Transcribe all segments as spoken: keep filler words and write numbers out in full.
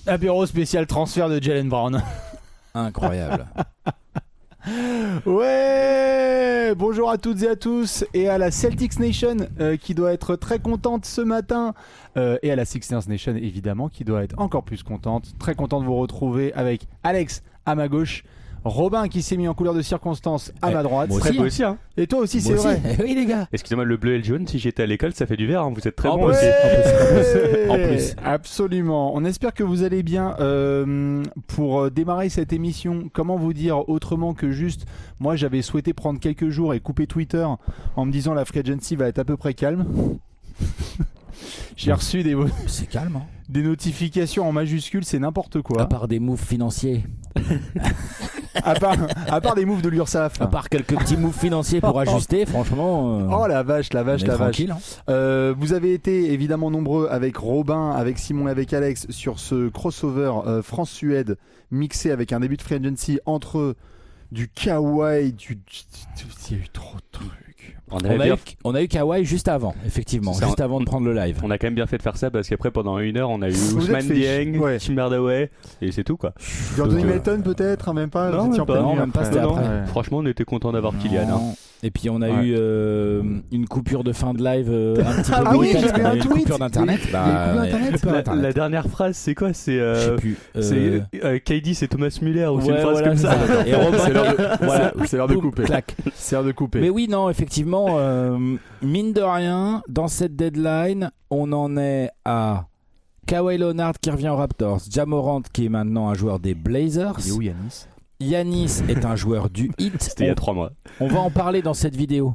Apéro spécial transfert de Jaylen Brown. Incroyable. Ouais. Bonjour à toutes et à tous et à la Celtics Nation euh, qui doit être très contente ce matin euh, et à la Sixers Nation évidemment qui doit être encore plus contente. Très content de vous retrouver avec Alex à ma gauche, Robin qui s'est mis en couleur de circonstance à eh, ma droite. Moi aussi, aussi hein. Et toi aussi, moi c'est aussi. vrai. Eh oui les gars. Excusez-moi, le bleu et le jaune, si j'étais à l'école, ça fait du vert. Hein. Vous êtes très En bons plus. aussi. Ouais. En plus. Absolument. On espère que vous allez bien. Euh, pour démarrer cette émission, comment vous dire autrement que juste, moi j'avais souhaité prendre quelques jours et couper Twitter en me disant la free agency va être à peu près calme. J'ai reçu des, C'est calme. Hein. des notifications en majuscules, c'est n'importe quoi. À part des moves financiers. à, part, à part des moves de l'URSSAF. À part quelques petits moves financiers pour ajuster, franchement. Euh, Oh la vache, la vache, on est la vache. tranquille, hein. Euh, vous avez été évidemment nombreux avec Robin, avec Simon et avec Alex sur ce crossover euh, France-Suède mixé avec un début de free agency entre du Kawhi, du... Il y a eu trop de trucs. On, On avait a, bien... eu, on a eu Kawhi juste avant, effectivement, C'est ça, juste on- avant de prendre le live. on a quand même bien fait de faire ça parce qu'après, pendant une heure, on a eu Vous Ousmane êtes fait Dieng, chier. Ouais. Tim Hardaway, et c'est tout quoi. Jordan Euh, Melton peut-être, hein, même pas. Non, vous étiez même en pas. pleine Non, nuit même pas, après. c'était Non, après. Ouais. Franchement, on était content d'avoir Kylian. Hein. Non. Et puis on a Ouais. eu euh, une coupure de fin de live euh, un petit peu Ah oui, brutale, j'avais parce qu'on a un eu une tweet. coupure d'internet. Il y a eu une coupure d'internet. une coupure La, d'internet. la dernière phrase, c'est quoi? C'est, Je sais euh, plus. Euh, c'est euh, K D, c'est Thomas Müller ou c'est une ouais, phrase voilà, comme c'est ça. ça. Et Robin, C'est l'heure de- voilà, c'est l'heure de boum, couper. clac. C'est l'heure de couper. Mais oui, non, effectivement, euh, mine de rien, dans cette deadline, on en est à Kawhi Leonard qui revient aux Raptors, Ja Morant qui est maintenant un joueur des Blazers, Il est où Yanis? Yanis est un joueur du Heat. C'était il y a On, trois mois. on va en parler dans cette vidéo.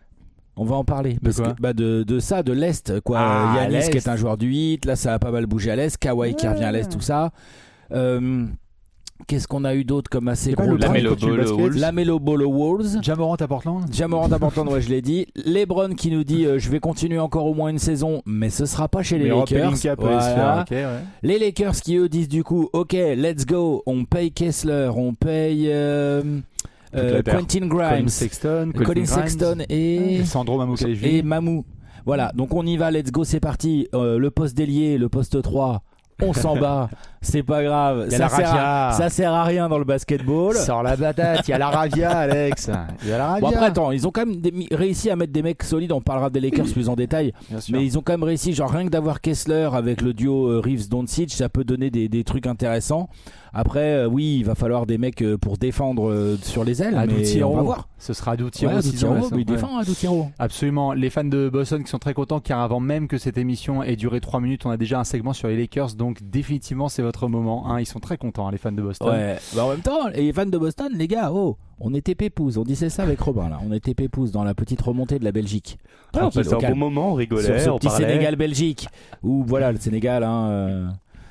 On va en parler parce quoi que bah de, de ça, de l'Est, quoi. Ah, à Yanis l'Est. qui est un joueur du Heat, là ça a pas mal bougé à l'Est, Kawhi qui revient à l'Est, tout ça. Euh, Qu'est-ce qu'on a eu d'autre comme assez C'est pas gros le La Quand Melo tu joues au Ball, basket, Wolves. La Melo Ball aux Wolves. Ja Morant à Portland. Ja Morant à Portland, ouais, je l'ai dit. LeBron qui nous dit euh, je vais continuer encore au moins une saison, mais ce sera pas chez les Mais Rob Lakers. Pelinka peut aller se Voilà. faire, ok, ouais. Les Lakers qui eux disent du coup ok, let's go, on paye Kessler, on paye euh, euh, la terre. Quentin Colin Grimes, Sexton, Colin Grimes, Sexton et Sandro et Mamukelashvili. Mamou. Voilà, donc on y va, let's go, c'est parti. Euh, le poste d'ailier, le poste trois, on s'en bat, c'est pas grave. Il y a Ça la sert, à, Ravia. ça sert à rien dans le basketball. Sors la patate, il y a la Ravia, Alex. Il y a la Ravia. Bon après attends, ils ont quand même des- réussi à mettre des mecs solides, on parlera des Lakers plus en détail, Bien sûr. mais ils ont quand même réussi, genre rien que d'avoir Kessler avec le duo euh, Reeves-Doncic, ça peut donner des, des trucs intéressants. Après euh, oui, il va falloir des mecs euh, pour défendre euh, sur les ailes, Adou mais Tiro. on va voir. Ce sera Adou Tiro. Ouais, six Adou-Tiro, ans, mais il ouais. défend Adou-Tiro. Absolument. Les fans de Boston qui sont très contents car avant même que cette émission ait duré trois minutes, on a déjà un segment sur les Lakers. Donc définitivement c'est votre moment. Hein. Ils sont très contents hein, les fans de Boston. Ouais, bah en même temps, les fans de Boston, les gars, oh, on était pépouze, on disait ça avec Robin là, on était pépouze dans la petite remontée de la Belgique. Ouais, on Tranquille, passait au un calme. bon moment, on rigolait, Sur ce on petit parlait. Sénégal-Belgique, où voilà, le Sénégal, hein, euh,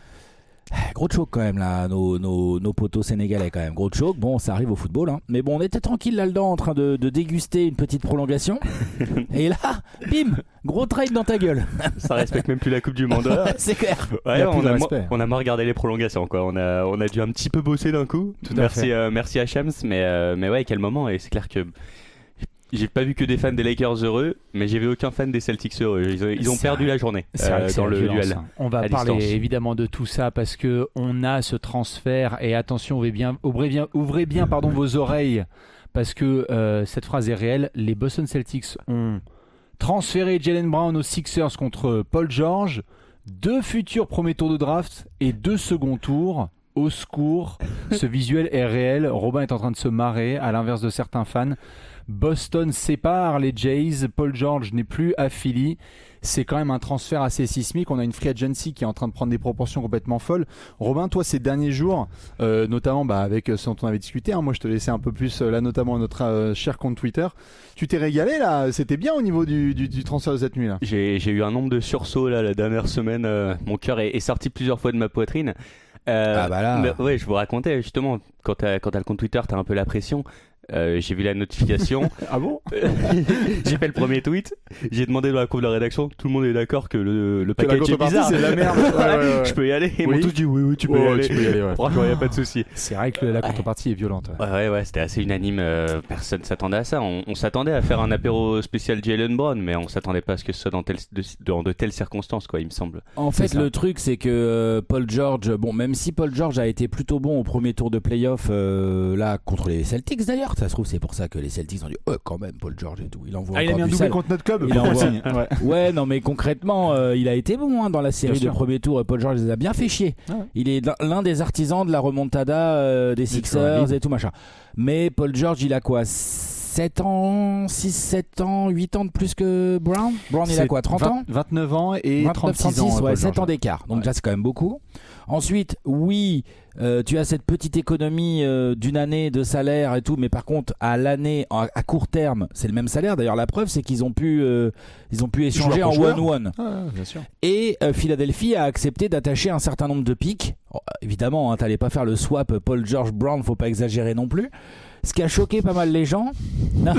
gros choc quand même là, nos, nos, nos potos sénégalais quand même, gros choc. Bon, ça arrive au football, hein. Mais bon, on était tranquille là-dedans en train de, de déguster une petite prolongation. Et là, bim, gros trade dans ta gueule. Ça respecte même plus la Coupe du Monde. C'est clair. Il y Ouais, a plus on de a, respect. on a moins regardé les prolongations quoi. On a, on a dû un petit peu bosser d'un coup. Tout à merci, fait. euh, merci à Shams, mais, euh, mais ouais, quel moment. Et c'est clair que j'ai pas vu que des fans des Lakers heureux, mais j'ai vu aucun fan des Celtics heureux. Ils ont, ils ont C'est perdu vrai. la journée C'est vrai euh, que c'est dans la le violence, duel. hein. On va à parler distance. évidemment de tout ça parce que on a ce transfert et attention, ouvrez bien, ouvrez bien, ouvrez bien pardon, vos oreilles parce que euh, cette phrase est réelle. Les Boston Celtics ont transféré Jaylen Brown aux Sixers contre Paul George, deux futurs premiers tours de draft et deux seconds tours. Au secours, ce visuel est réel. Robin est en train de se marrer à l'inverse de certains fans. Boston sépare les Jays, Paul George n'est plus à Philly. C'est quand même un transfert assez sismique. On a une free agency qui est en train de prendre des proportions complètement folles. Robin, toi, ces derniers jours, euh, notamment bah, avec ce dont on avait discuté, hein, moi je te laissais un peu plus euh, là, notamment notre euh, cher compte Twitter. Tu t'es régalé là, c'était bien au niveau du, du, du transfert de cette nuit là. J'ai, j'ai eu un nombre de sursauts là, la dernière semaine. euh, mon cœur est, est sorti plusieurs fois de ma poitrine. Euh, Ah bah là. mais, ouais, je vous racontais justement, quand t'as, quand t'as le compte Twitter, t'as un peu la pression. Euh, j'ai vu la notification. Ah bon? J'ai fait le premier tweet. J'ai demandé dans la cour de la rédaction. Tout le monde est d'accord que le, le Que la package est contrepartie, bizarre. c'est de la merde. Ouais, ouais, ouais. Je peux y aller. Ils Oui. m'ont tous dit oui, oui, tu peux Ouais, y ouais, aller. tu peux y aller, ouais. Franchement, il n'y a pas de souci. C'est vrai que la contrepartie est violente. Ouais. Ouais, ouais, ouais, c'était assez unanime. Euh, personne s'attendait à ça. On, on s'attendait à faire un apéro spécial Jaylen Brown, mais on s'attendait pas à ce que ce soit dans, tel, de, dans de telles circonstances, quoi, il me semble. En C'est fait, ça. le truc, c'est que euh, Paul George, bon, même si Paul George a été plutôt bon au premier tour de playoff, euh, là, contre les Celtics d'ailleurs, ça se trouve, c'est pour ça que les Celtics ont dit, oh, quand même, Paul George et tout, il envoie Ah, il a encore mis un du doublé sale. contre notre club. Il pour envoie- qu'on signe. Ouais. Ouais, non, mais concrètement, euh, il a été bon hein, dans la série Bien de sûr. premier tour. Paul George les a bien fait chier. Ouais. Il est l'un- l'un des artisans de la remontada euh, des Sixers League. et tout machin. Mais Paul George, il a quoi sept ans, six, sept ans, huit ans de plus que Brown Brown, il a C'est quoi trente vingt- ans vingt-neuf ans et vingt-neuf, trente-six trente-six, ans. ouais, Paul sept George. ans d'écart. Donc Ouais. là, c'est quand même beaucoup. Ensuite, oui, euh, tu as cette petite économie euh, d'une année de salaire et tout, mais par contre, à l'année, à, à court terme, c'est le même salaire. D'ailleurs, la preuve, c'est qu'ils ont pu, euh, ils ont pu échanger Joueur en pour joueur. one-one. Ouais, ouais, bien sûr. Et euh, Philadelphie a accepté d'attacher un certain nombre de pics. Oh, évidemment, hein, t'allais pas faire le swap Paul George Brown, faut pas exagérer non plus. Ce qui a choqué pas mal les gens. Non.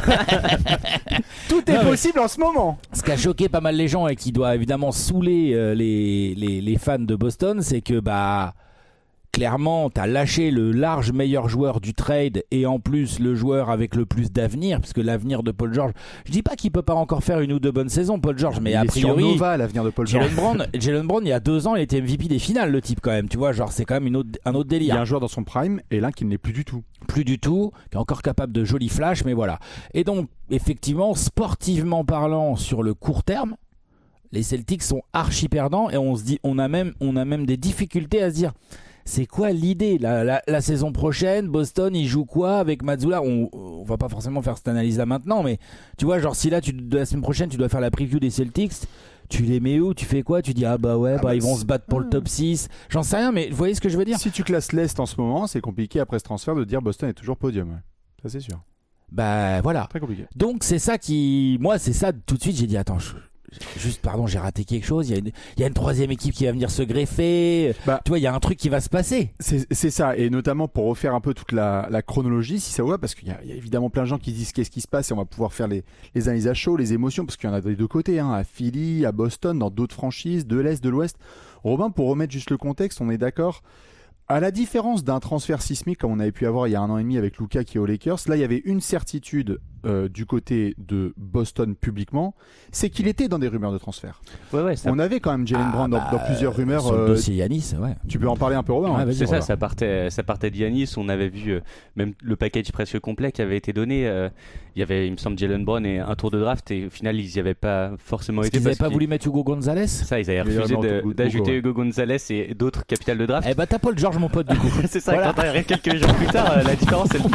Tout est Non, mais- possible en ce moment. Ce qui a choqué pas mal les gens et qui doit évidemment saouler euh, les, les, les fans de Boston, c'est que bah clairement t'as lâché le large meilleur joueur du trade et en plus le joueur avec le plus d'avenir, parce que l'avenir de Paul George, je dis pas qu'il peut pas encore faire une ou deux bonnes saisons Paul George, mais il a est sur priori Nova, l'avenir de Paul George. Jalen Brown, Jalen Brown il y a deux ans il était M V P des finales le type quand même, tu vois, genre c'est quand même une autre, un autre Il y délire. a un joueur dans son prime et l'un qui ne l'est plus du tout. Plus du tout, qui est encore capable de jolis flashs, mais voilà. Et donc, effectivement, sportivement parlant, sur le court terme, les Celtics sont archi perdants et on se dit, on a même, on a même des difficultés à se dire, c'est quoi l'idée la, la, la saison prochaine, Boston, il joue quoi avec Mazzulla? On, on va pas forcément faire cette analyse-là maintenant, mais tu vois, genre si là, tu, de la semaine prochaine, tu dois faire la preview des Celtics. Tu les mets où? Tu fais quoi? Tu dis ah bah ouais, Ah bah, bah, ils vont c'est- se battre pour le top six. J'en sais rien, mais vous voyez ce que je veux dire? Si tu classes l'Est en ce moment, c'est compliqué après ce transfert de dire Boston est toujours podium. Ouais. Ça, c'est sûr. Bah voilà. Très compliqué. Donc c'est ça qui, moi c'est ça tout de suite j'ai dit attends, je- juste pardon j'ai raté quelque chose. Il y a une, il y a une troisième équipe qui va venir se greffer. Bah, Tu vois il y a un truc qui va se passer. C'est c'est ça, et notamment pour refaire un peu toute la, la chronologie, si ça vous va, parce qu'il y, a- il y a évidemment plein de gens qui disent qu'est-ce qui se passe, et on va pouvoir faire les, les analyses à chaud, les émotions, parce qu'il y en a des deux côtés, hein, à Philly, à Boston, dans d'autres franchises, de l'Est, de l'Ouest. Robin, pour remettre juste le contexte, on est d'accord, à la différence d'un transfert sismique comme on avait pu avoir il y a un an et demi avec Luka qui est aux Lakers, là il y avait une certitude euh, du côté de Boston publiquement, c'est qu'il était dans des rumeurs de transfert. Ouais, ouais, ça, On avait quand même Jalen Ah, Brown dans, bah, dans plusieurs rumeurs. Sur le euh, dossier Yanis, ouais. tu peux en parler un peu, Robin Ouais, hein. vas-y. c'est ça, Robin. ça partait, ça partait de Giannis. On avait vu euh, même le package presque complet qui avait été donné. euh, il y avait, il me semble, Jalen Brown et un tour de draft, et au final, ils n'y avaient pas forcément Parce été. qu'ils n'avaient parce pas qu'ils- voulu mettre Hugo Gonzalez. Ça, ils avaient Il y refusé avait de- Hugo, d'ajouter ouais. Hugo Gonzalez et d'autres capitales de draft. Eh bah t'as Paul George mon pote du coup. C'est ça, Voilà. quand t'arrives quelques jours plus tard, euh, la différence elle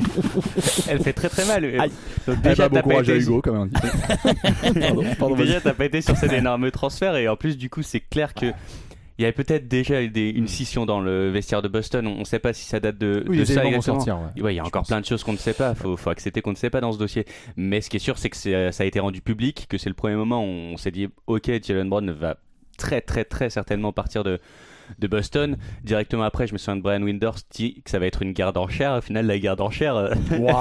fait, elle fait très très mal. Aïe. Donc, Eh déjà, bah, t'as bon pas courage à été, Hugo, comme on dit. Pardon, pardon, déjà, t'as pas été sur cet énorme transfert, et en plus, du coup, c'est clair que il y avait peut-être déjà des- une scission dans le vestiaire de Boston. On ne sait pas si ça date de, oui, de les ça éléments vont exactement. sortir. Ouais. Ouais, il y a Je encore pense. plein de choses qu'on ne sait pas. Faut, faut accepter qu'on ne sait pas dans ce dossier. Mais ce qui est sûr, c'est que c'est- ça a été rendu public, que c'est le premier moment où on s'est dit, ok, Jalen Brown va très très très certainement partir de de Boston. Directement après, je me souviens de Brian Windhorst dit que ça va être une guerre d'enchères. Au final, la guerre d'enchères, euh,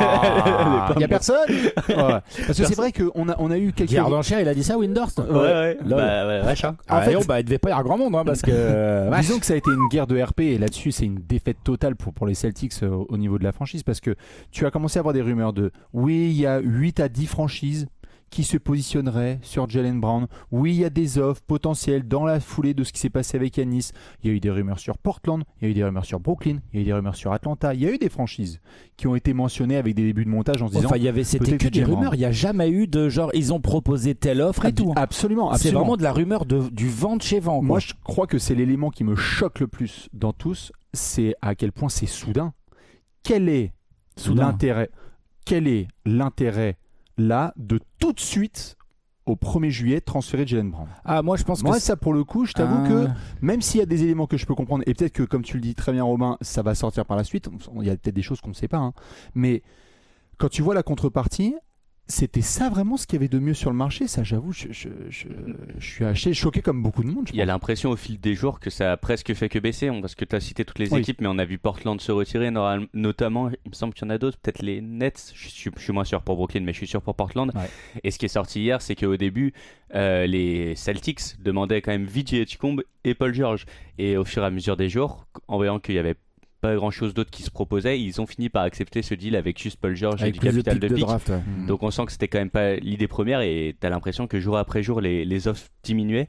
Il y a personne. Ouais. Parce que c'est vrai qu'on a on a eu quelques. Pierre d'enchère il a dit ça Windhorst. ouais, ouais, Là, bah, ouais, vache, hein. Ah, En fait- et oh, bah il devait pas y avoir grand monde hein, parce que euh, vache. Disons que ça a été une guerre de R P et là-dessus c'est une défaite totale pour, pour les Celtics euh, au niveau de la franchise parce que tu as commencé à avoir des rumeurs de oui il y a huit à dix franchises qui se positionneraient sur Jalen Brown. Oui, il y a des offres potentielles dans la foulée de ce qui s'est passé avec Giannis. Il y a eu des rumeurs sur Portland, il y a eu des rumeurs sur Brooklyn, il y a eu des rumeurs sur Atlanta. Il y a eu des franchises qui ont été mentionnées avec des débuts de montage en se disant Enfin, il y avait, c'était peut-être que que des Jalen rumeurs. Brown. Il n'y a jamais eu de genre, ils ont proposé telle offre et tout. hein. Absolument, C'est absolument. vraiment de la rumeur de, du vent de chez vent. quoi. Moi, je crois que c'est l'élément qui me choque le plus dans tous, c'est à quel point c'est soudain. Quel est Soudain. l'intérêt Quel est l'intérêt là de tout de suite au premier juillet transférer Jalen Brown? Ah, moi je pense Moi, que ça pour le coup, je t'avoue Ah. que même s'il y a des éléments que je peux comprendre, et peut-être que comme tu le dis très bien, Robin, ça va sortir par la suite. Il y a peut-être des choses qu'on ne sait pas, hein. Mais quand tu vois la contrepartie, c'était ça vraiment ce qu'il y avait de mieux sur le marché. Ça, j'avoue, je, je, je, je suis assez choqué comme beaucoup de monde. Il y a l'impression au fil des jours que ça a presque fait que baisser, parce que tu as cité toutes les Oui. équipes, mais on a vu Portland se retirer, notamment, il me semble qu'il y en a d'autres, peut-être les Nets, je suis, je suis moins sûr pour Brooklyn, mais je suis sûr pour Portland. Ouais. Et ce qui est sorti hier, c'est qu'au début, euh, les Celtics demandaient quand même Vijay Etchicombe et Paul George. Et au fur et à mesure des jours, en voyant qu'il y avait pas grand chose d'autre qui se proposait, ils ont fini par accepter ce deal avec juste Paul George Avec et du plus de capital pics de de pick. draft. Ouais. Mm. Donc on sent que c'était quand même pas l'idée première et t'as l'impression que jour après jour les, les offres diminuaient.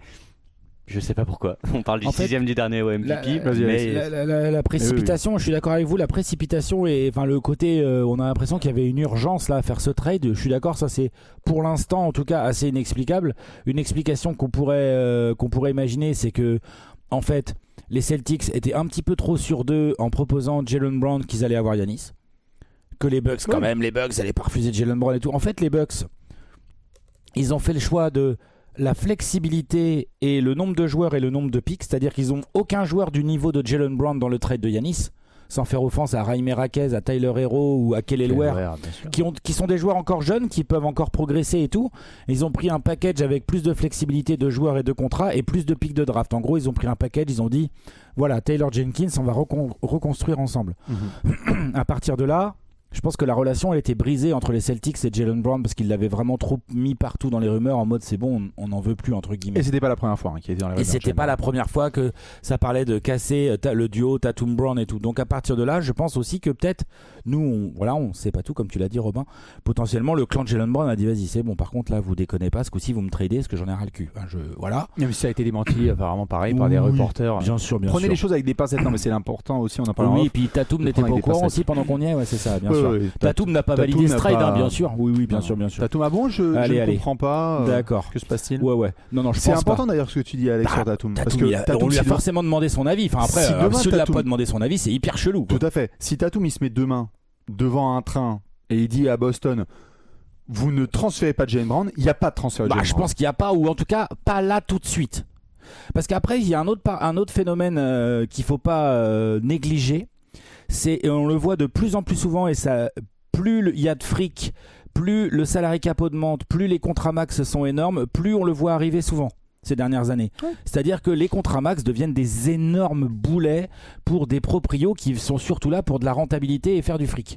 Je sais pas pourquoi. On parle du En fait, sixième du dernier au M V P. La, mais... la, la, la, la précipitation, je suis d'accord avec vous, la précipitation et enfin le côté, euh, on a l'impression qu'il y avait une urgence là à faire ce trade. Je suis d'accord, ça c'est pour l'instant en tout cas assez inexplicable. Une explication qu'on pourrait euh, qu'on pourrait imaginer, c'est que en fait les Celtics étaient un petit peu trop sûrs d'eux en proposant Jaylen Brown qu'ils allaient avoir Giannis. Que les Bucks, quand même, les Bucks allaient pas refuser Jaylen Brown et tout. En fait, les Bucks, ils ont fait le choix de la flexibilité et le nombre de joueurs et le nombre de picks, c'est-à-dire qu'ils ont aucun joueur du niveau de Jaylen Brown dans le trade de Giannis, sans faire offense à Jaime Raquez, à Tyler Hero ou à Kelly Ware, qui, ont, qui sont des joueurs encore jeunes, qui peuvent encore progresser et tout. Ils ont pris un package avec plus de flexibilité de joueurs et de contrats et plus de picks de draft. En gros, ils ont pris un package, ils ont dit, voilà, Taylor Jenkins, on va recon- reconstruire ensemble. Mm-hmm. À partir de là, je pense que la relation elle était brisée entre les Celtics et Jaylen Brown parce qu'ils l'avaient vraiment trop mis partout dans les rumeurs en mode c'est bon, on n'en veut plus entre guillemets. Et c'était pas la première fois hein, qui était dans les Et c'était pas la première fois que ça parlait de casser euh, le duo Tatum Brown et tout. Donc à partir de là, je pense aussi que peut-être nous, on, voilà, on sait pas tout comme tu l'as dit Robin. Potentiellement le clan de Jaylen Brown a dit vas-y c'est bon. Par contre là vous déconnez pas, ce coup-ci vous me tradez parce que j'en ai ras le cul. Enfin, je voilà. Mais ça a été démenti apparemment pareil par Oui, des reporters. Bien sûr, bien Prenez sûr. les choses avec des pincettes. Non mais c'est l'important aussi. On en parle. Oui, et puis Tatum n'était pas prendre au avec des courant pincettes. aussi pendant qu'on y est. Ouais, c'est ça, bien Ouais, sûr. ouais, Tatum n'a pas Tatum validé ce n'a trade, pas- hein, bien sûr. Oui, oui, bien Non. sûr, bien sûr. Tatum, ah bon, je, Allez, je allez. ne comprends pas. euh, D'accord. Que se passe-t-il? Ouais, ouais. Non, non, je C'est pense important pas. d'ailleurs ce que tu dis, Alex, Bah, sur Tatum. Tatum, Parce que il a- Tatum, on lui a si demain- forcément demandé son avis. Enfin après, Si euh, demain, si on lui a Tatum- pas demandé son avis, c'est hyper chelou. quoi. Tout à fait. Si Tatum il se met demain devant un train et il dit à Boston, vous ne transférez pas de Jaylen Brown, il n'y a pas de transfert de Bah, Jaylen je Brown. pense qu'il n'y a pas, ou en tout cas pas là tout de suite. Parce qu'après, il y a un autre, par- un autre phénomène euh, qu'il ne faut pas euh, négliger. C'est, et on le voit de plus en plus souvent, et ça, plus il y a de fric, plus le salary cap augmente, plus les contrats max sont énormes, plus on le voit arriver souvent ces dernières années. Ouais. C'est-à-dire que les contrats max deviennent des énormes boulets pour des proprios qui sont surtout là pour de la rentabilité et faire du fric.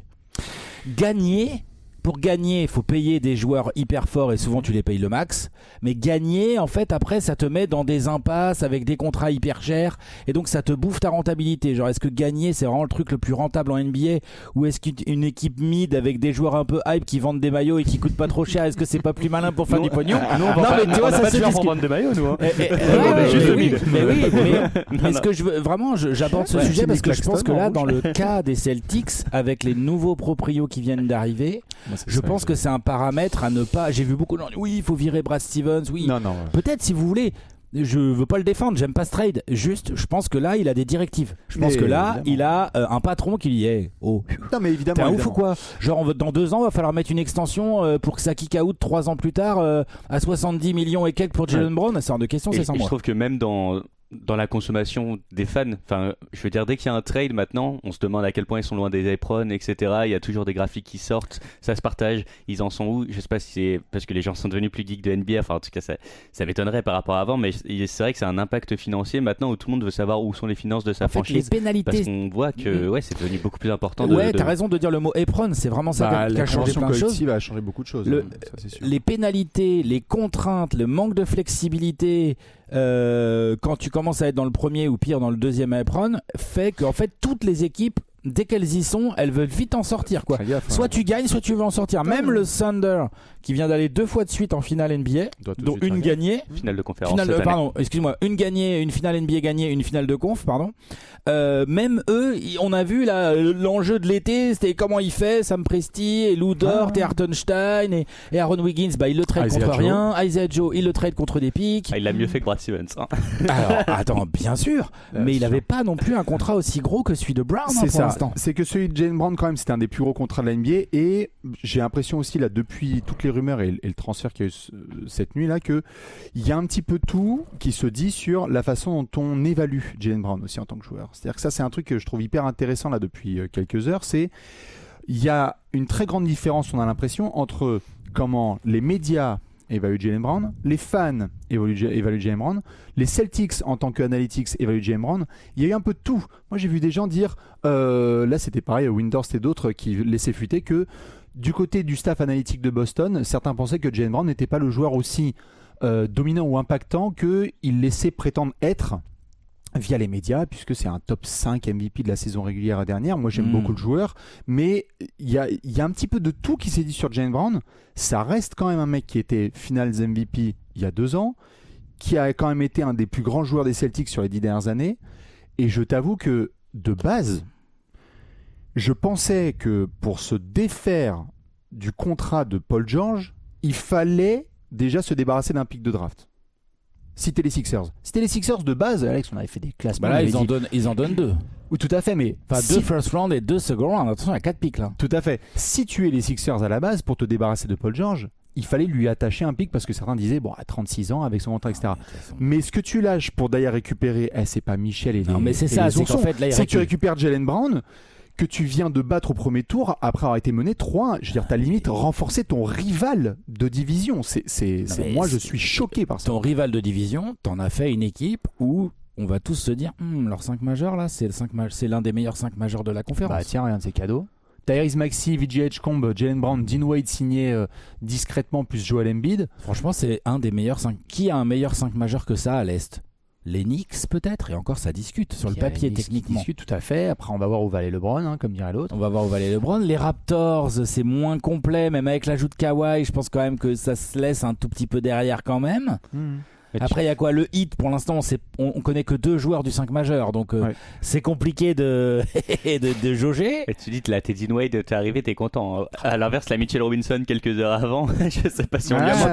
Gagner... Pour gagner, il faut payer des joueurs hyper forts et souvent tu les payes le max. Mais gagner, en fait, après, ça te met dans des impasses avec des contrats hyper chers et donc ça te bouffe ta rentabilité. Genre, est-ce que gagner, c'est vraiment le truc le plus rentable en N B A ou est-ce qu'une équipe mid avec des joueurs un peu hype qui vendent des maillots et qui coûtent pas trop cher, est-ce que c'est pas plus malin pour faire du pognon? Non, mais tu vois, ça se discute. Vendre des maillots, nous. Hein. Et, et, et, ouais, mais, juste mais, oui, mais oui, mais, mais ce que je veux vraiment, je, j'aborde ce ouais, sujet parce que je pense que là, dans le cas des Celtics, avec les nouveaux proprios qui viennent d'arriver, moi, je ça, pense je... que c'est un paramètre à ne pas. J'ai vu beaucoup de gens dire oui, il faut virer Brad Stevens, oui. Non, non. Ouais. Peut-être si vous voulez. Je veux pas le défendre, j'aime pas ce trade. Juste, je pense que là, il a des directives. Je pense mais que là, évidemment. il a euh, un patron qui lui dit hey, oh, non mais évidemment. T'es un évidemment. ouf ou quoi? Genre, dans deux ans, il va falloir mettre une extension euh, pour que ça kick out trois ans plus tard euh, à soixante-dix millions et quelques pour Jaylen ouais. Brown. C'est hors de question, et, c'est sans et moi. Je trouve que même dans. Dans la consommation des fans, enfin, je veux dire, dès qu'il y a un trade maintenant, on se demande à quel point ils sont loin des aprons, et cetera. Il y a toujours des graphiques qui sortent, ça se partage, ils en sont où? Je sais pas si c'est parce que les gens sont devenus plus geeks de N B A, enfin, en tout cas, ça, ça m'étonnerait par rapport à avant, mais c'est vrai que c'est un impact financier maintenant où tout le monde veut savoir où sont les finances de sa en fait, franchise. Les pénalités. Parce qu'on voit que ouais, c'est devenu beaucoup plus important. De, ouais, de... t'as raison de dire le mot apron, c'est vraiment ça bah, qui a changé plein de choses. La a changé beaucoup de choses. Le, hein, ça, c'est sûr. Les pénalités, les contraintes, le manque de flexibilité. Euh, quand tu commences à être dans le premier ou pire dans le deuxième apron, fait qu'en fait toutes les équipes, dès qu'elles y sont, elles veulent vite en sortir quoi. Gaffe, soit hein. tu gagnes, soit tu veux en sortir. Putain, Même ouais. le Thunder qui vient d'aller deux fois de suite en finale N B A, dont une gagnée, finale de conférence. Finale, euh, pardon, excuse-moi, une gagnée, une finale N B A gagnée, une finale de conf, pardon. Euh, même eux, on a vu là l'enjeu de l'été, c'était comment il fait Sam Presti et Lou Dort ah. et Hartenstein et, et Aaron Wiggins, bah il le trade Isaiah contre Joe. rien. Isaiah Joe, il le trade contre des pics. Ah, il l'a mieux fait que Brad Stevens. Hein. Alors attends, bien sûr, euh, mais il n'avait pas non plus un contrat aussi gros que celui de Brown. C'est hein, pour ça. l'instant. C'est que celui de Jaylen Brown quand même, c'était un des plus gros contrats de la N B A et j'ai l'impression aussi là depuis toutes les rumeurs et, et le transfert qu'il y a eu cette nuit là que il y a un petit peu tout qui se dit sur la façon dont on évalue Jaylen Brown aussi en tant que joueur. C'est-à-dire que ça c'est un truc que je trouve hyper intéressant là depuis quelques heures, c'est il y a une très grande différence, on a l'impression, entre comment les médias évaluent Jaylen Brown, les fans évaluent, évaluent Jaylen Brown, les Celtics en tant qu'analytics évaluent Jaylen Brown. Il y a eu un peu de tout. Moi j'ai vu des gens dire, euh, là c'était pareil, Windhorst et d'autres qui laissaient fuiter que du côté du staff analytique de Boston, certains pensaient que Jaylen Brown n'était pas le joueur aussi euh, dominant ou impactant qu'il laissait prétendre être via les médias, puisque c'est un top cinq M V P de la saison régulière dernière. Moi j'aime mmh. beaucoup le joueur, mais il y a, y a un petit peu de tout qui s'est dit sur Jaylen Brown. Ça reste quand même un mec qui était Finals M V P il y a deux ans, qui a quand même été un des plus grands joueurs des Celtics sur les dix dernières années, et je t'avoue que de base, je pensais que pour se défaire du contrat de Paul George, il fallait déjà se débarrasser d'un pic de draft. Si t'es les Sixers. Si t'es les Sixers de base, Alex, on avait fait des classements. Bah là, ils dit... en, donnent, ils en donnent deux. Oui, tout à fait, mais... Enfin, si... deux first round et deux second round. Attention, il y a quatre pics là. Tout à fait. Si tu es les Sixers à la base, pour te débarrasser de Paul George, il fallait lui attacher un pic parce que certains disaient, bon, à trente-six ans, avec son contrat, et cetera. Ah, mais ce que tu lâches pour d'ailleurs récupérer, eh, c'est pas Michel et les... Non, mais c'est et ça, les c'est qu'en fait, là, il c'est récupère... que tu récupères Jaylen Brown, que tu viens de battre au premier tour après avoir été mené trois un. Je veux dire, t'as limite renforcé ton rival de division. C'est, c'est, non, c'est... Moi, je suis choqué par ça. Ton rival de division, t'en as fait une équipe où on va tous se dire, hm, leur cinq majeurs là, c'est, le cinq ma... c'est l'un des meilleurs cinq majeurs de la conférence. Bah tiens, regarde, c'est cadeau. Tyrese Maxey, V J Edgecombe, Jaylen Brown, Dean Wade signé euh, discrètement, plus Joel Embiid. Franchement, c'est un des meilleurs cinq. Qui a un meilleur cinq majeur que ça à l'Est ? Les Knicks peut-être, et encore ça discute sur le papier techniquement. Discute tout à fait. Après on va voir où va aller LeBron, hein, comme dirait l'autre. On va voir où va aller LeBron. Les Raptors, c'est moins complet, même avec l'ajout de Kawhi, je pense quand même que ça se laisse un tout petit peu derrière quand même. Mmh. Après il y a quoi, le Heat, pour l'instant on, sait, on, on connaît que deux joueurs du cinq majeur, donc euh, ouais. c'est compliqué de, de, de jauger. Et tu dis là, t'es Dean Wade, t'es arrivé, t'es content. À l'inverse, la Mitchell Robinson quelques heures avant, je sais pas si on lui a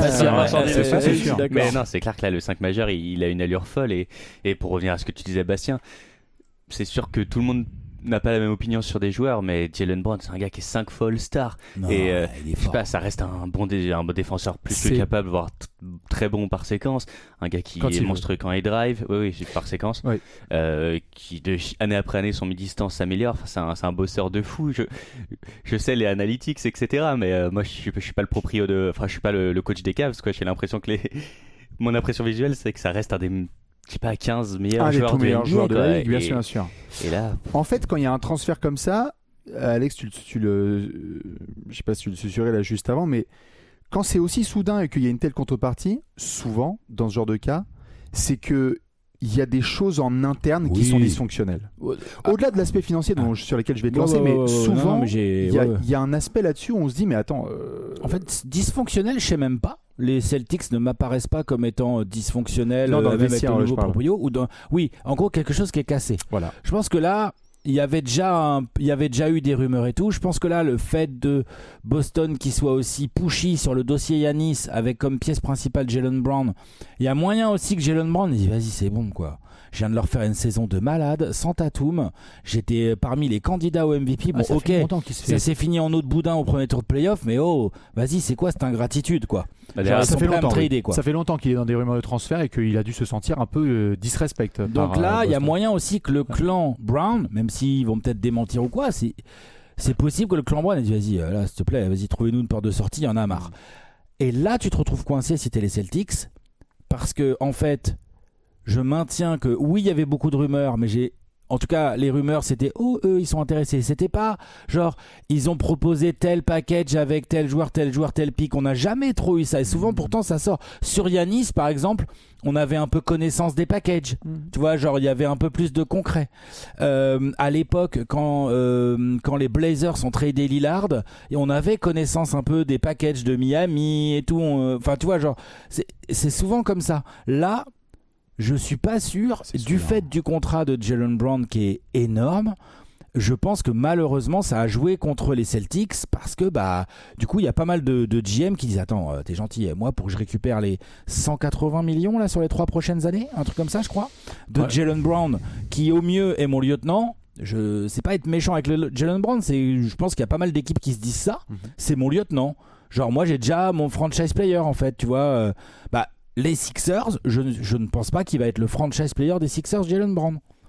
menti. Mais non, c'est clair que là le cinq majeur il, il a une allure folle, et, et pour revenir à ce que tu disais Bastien, c'est sûr que tout le monde n'a pas la même opinion sur des joueurs, mais Jaylen Brown, c'est un gars qui est cinq fois All-Star. Non, et euh, je sais pas, ça reste un bon, dé- un bon défenseur plus c'est... que capable, voire t- très bon par séquence. Un gars qui quand est monstrueux quand il drive, oui, oui, par séquence. Oui. Euh, qui de année après année, son mi-distance s'améliore. Enfin, c'est, un, c'est un bosseur de fou. Je, je sais les analytics, et cetera. Mais euh, moi, je suis, je suis pas le proprio de, enfin, je suis pas le, le coach des Cavs, quoi. J'ai l'impression que les, mon impression visuelle, c'est que ça reste un des je sais pas, quinze meilleurs ah, joueurs, de meilleurs joueurs de la Ligue, bien et, sûr, bien sûr. Et là, en fait, quand il y a un transfert comme ça, Alex, tu, tu le, euh, je sais pas si tu le susurrais là juste avant, mais quand c'est aussi soudain et qu'il y a une telle contrepartie, souvent dans ce genre de cas, c'est que il y a des choses en interne oui. qui sont dysfonctionnelles. Ah. Au-delà de l'aspect financier dont, sur lequel je vais te lancer, ouais, ouais, ouais, mais souvent, il y, ouais, ouais. y a un aspect là-dessus où on se dit, mais attends... Euh... En fait, dysfonctionnel, je sais même pas. Les Celtics ne m'apparaissent pas comme étant dysfonctionnels, non, dans euh, le même vestiaire, avec le nouveau proprio. Ou dans... Oui, en gros, quelque chose qui est cassé. Voilà. Je pense que là... Il y avait déjà un, il y avait déjà eu des rumeurs et tout. Je pense que là, le fait de Boston qui soit aussi pushy sur le dossier Giannis avec comme pièce principale Jaylen Brown, il y a moyen aussi que Jaylen Brown dise vas-y c'est bon quoi. Je viens de leur faire une saison de malade, sans tatoum. J'étais parmi les candidats au M V P. Bon, ah, ok, ça fait... s'est fini en eau de boudin au premier tour de playoff, mais oh, vas-y, c'est quoi cette ingratitude quoi. Bah, Genre, ça, fait longtemps, trader, quoi. ça fait longtemps qu'il est dans des rumeurs de transfert et qu'il a dû se sentir un peu euh, disrespect. Donc là, il euh, y a moyen aussi que le clan Brown, même s'ils vont peut-être démentir ou quoi, c'est, c'est possible que le clan Brown ait dit vas-y, là, s'il te plaît, vas-y, trouvez-nous une porte de sortie, il y en a marre. Et là, tu te retrouves coincé si t'es les Celtics, parce que en fait, je maintiens que oui, il y avait beaucoup de rumeurs, mais j'ai en tout cas, les rumeurs, c'était « Oh, eux, ils sont intéressés ». C'était pas genre « Ils ont proposé tel package avec tel joueur, tel joueur, tel pic ». On n'a jamais trop eu ça. Et souvent, pourtant, ça sort. Sur Giannis, par exemple, on avait un peu connaissance des packages. Mm. Tu vois, genre, il y avait un peu plus de concret. Euh, à l'époque, quand, euh, quand les Blazers sont tradés Lillard, et on avait connaissance un peu des packages de Miami et tout. Enfin, tu vois, genre, c'est, c'est souvent comme ça. Là... Je suis pas sûr, c'est du fait du contrat de Jaylen Brown qui est énorme, je pense que malheureusement ça a joué contre les Celtics parce que bah du coup il y a pas mal de, de G M qui disent attends euh, t'es gentil, moi pour que je récupère les cent quatre-vingts millions là sur les trois prochaines années, un truc comme ça je crois, de ouais. Jaylen Brown qui au mieux est mon lieutenant. Je sais pas être méchant avec le Jaylen Brown, c'est, je pense qu'il y a pas mal d'équipes qui se disent ça, mm-hmm. C'est mon lieutenant. Genre moi j'ai déjà mon franchise player en fait, tu vois, euh, bah les Sixers, je, je ne pense pas qu'il va être le franchise player des Sixers, Jaylen Brown.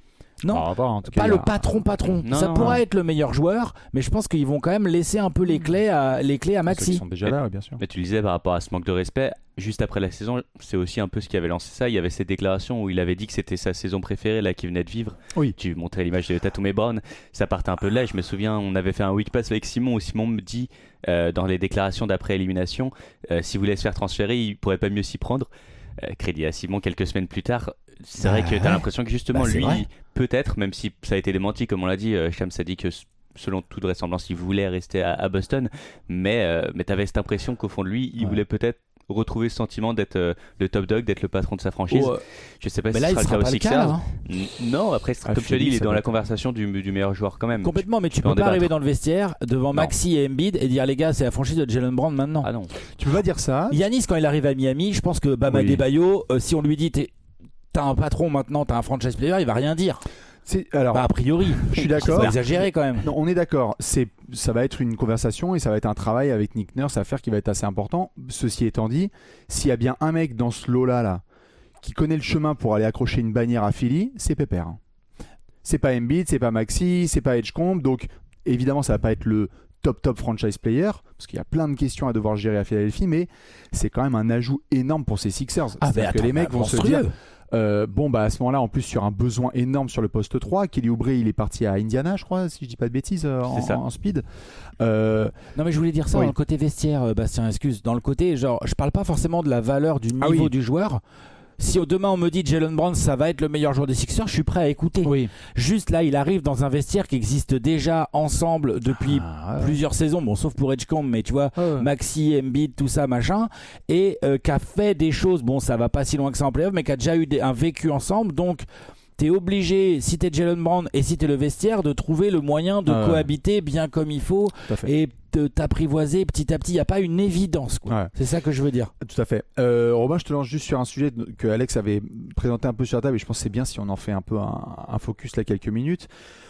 Non, Ah, pas, en tout cas, pas il y le a- patron patron. Non, ça non, pourrait non. être le meilleur joueur, mais je pense qu'ils vont quand même laisser un peu les clés à les clés à Ceux qui Maxi. sont déjà là, ouais, bien sûr. Mais tu le disais par rapport à ce manque de respect, juste après la saison, c'est aussi un peu ce qui avait lancé ça. Il y avait cette déclaration où il avait dit que c'était sa saison préférée, là, qui venait de vivre. Oui. Tu montrais l'image de Tatum et Brown. Ça partait un peu de là. Je me souviens, on avait fait un week pass avec Simon où Simon me dit, euh, dans les déclarations d'après élimination, euh, s'il voulait se faire transférer, il pourrait pas mieux s'y prendre. Euh, crédit à Simon quelques semaines plus tard. C'est Bah vrai que tu as ouais. l'impression que justement, Bah, c'est lui, vrai. peut-être, même si ça a été démenti, comme on l'a dit, euh, Shams a dit que selon toute vraisemblance, il voulait rester à, à Boston, mais, euh, mais tu avais cette impression qu'au fond de lui, il Ouais. voulait peut-être retrouver ce sentiment d'être euh, le top dog, d'être le patron de sa franchise. Oh, euh, Je sais pas mais si là, ce il sera sera le cas pas aux le cas. Sixers. Là, hein. N- Non, après, Ah, comme tu as dit, Philly, il est ça dans doit la être- conversation du, du meilleur joueur quand même. Complètement, mais tu peux peux en pas débattre. arriver dans le vestiaire devant Non. Maxi et Embiid et dire les gars, c'est la franchise de Jalen Brown maintenant. Ah non. Tu peux pas dire ça. Yanis, quand il arrive à Miami, je pense que Bam Oui. Adebayo, euh, si on lui dit t'es- t'as un patron maintenant, t'as un franchise player, il va rien dire. C'est alors. Bah, a priori. Je suis d'accord. C'est exagéré quand même. Non, on est d'accord. C'est, ça va être une conversation et ça va être un travail avec Nick Nurse à faire qui va être assez important. Ceci étant dit, s'il y a bien un mec dans ce lot-là là, qui connaît le chemin pour aller accrocher une bannière à Philly, c'est Pepper. C'est pas Embiid, c'est pas Maxi, c'est pas Edgecombe. Donc évidemment, ça va pas être le top top franchise player parce qu'il y a plein de questions à devoir gérer à Philadelphie, mais c'est quand même un ajout énorme pour ces Sixers. Ah, C'est-à-dire mais que les mecs vont se dire. Euh, bon bah à ce moment-là en plus sur un besoin énorme sur le poste trois, Kelly Oubre il est parti à Indiana je crois si je dis pas de bêtises euh, en, C'est ça. en speed. Euh, Non mais je voulais dire ça Oui. dans le côté vestiaire, euh, Bastien, excuse. Dans le côté, genre, je parle pas forcément de la valeur du niveau Ah oui. du joueur. Si au demain on me dit Jalen Brown ça va être le meilleur joueur des Sixers, je suis prêt à écouter. Oui. Juste là, il arrive dans un vestiaire qui existe déjà ensemble depuis Ah, ouais. plusieurs saisons, bon sauf pour Edgecombe, mais tu vois, Ouais, ouais. Maxi, Embiid, tout ça machin, et euh, qui a fait des choses, bon ça va pas si loin que ça en playoff, mais qui a déjà eu des- un vécu ensemble, donc t'es obligé, si t'es Jalen Brown et si t'es le vestiaire, de trouver le moyen de Ah ouais. cohabiter bien comme il faut tout à fait. et de t'apprivoiser petit à petit. Il n'y a pas une évidence, quoi. Ouais. C'est ça que je veux dire. Tout à fait. Euh, Robin, je te lance juste sur un sujet que Alex avait présenté un peu sur la table et je pense que c'est bien si on en fait un peu un, un focus là quelques minutes.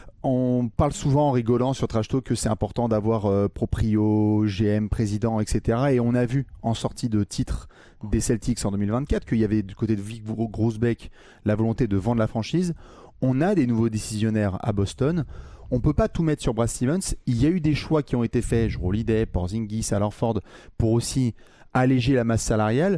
On parle souvent en rigolant sur Trash Talk que c'est important d'avoir euh, proprio, G M, président, et cetera. Et on a vu en sortie de titre des Celtics en deux mille vingt-quatre qu'il y avait du côté de Vic Grousbeck la volonté de vendre la franchise. On a des nouveaux décisionnaires à Boston. On peut pas tout mettre sur Brad Stevens. Il y a eu des choix qui ont été faits, Jrue Holiday, Porzingis, Al Horford, pour aussi alléger la masse salariale.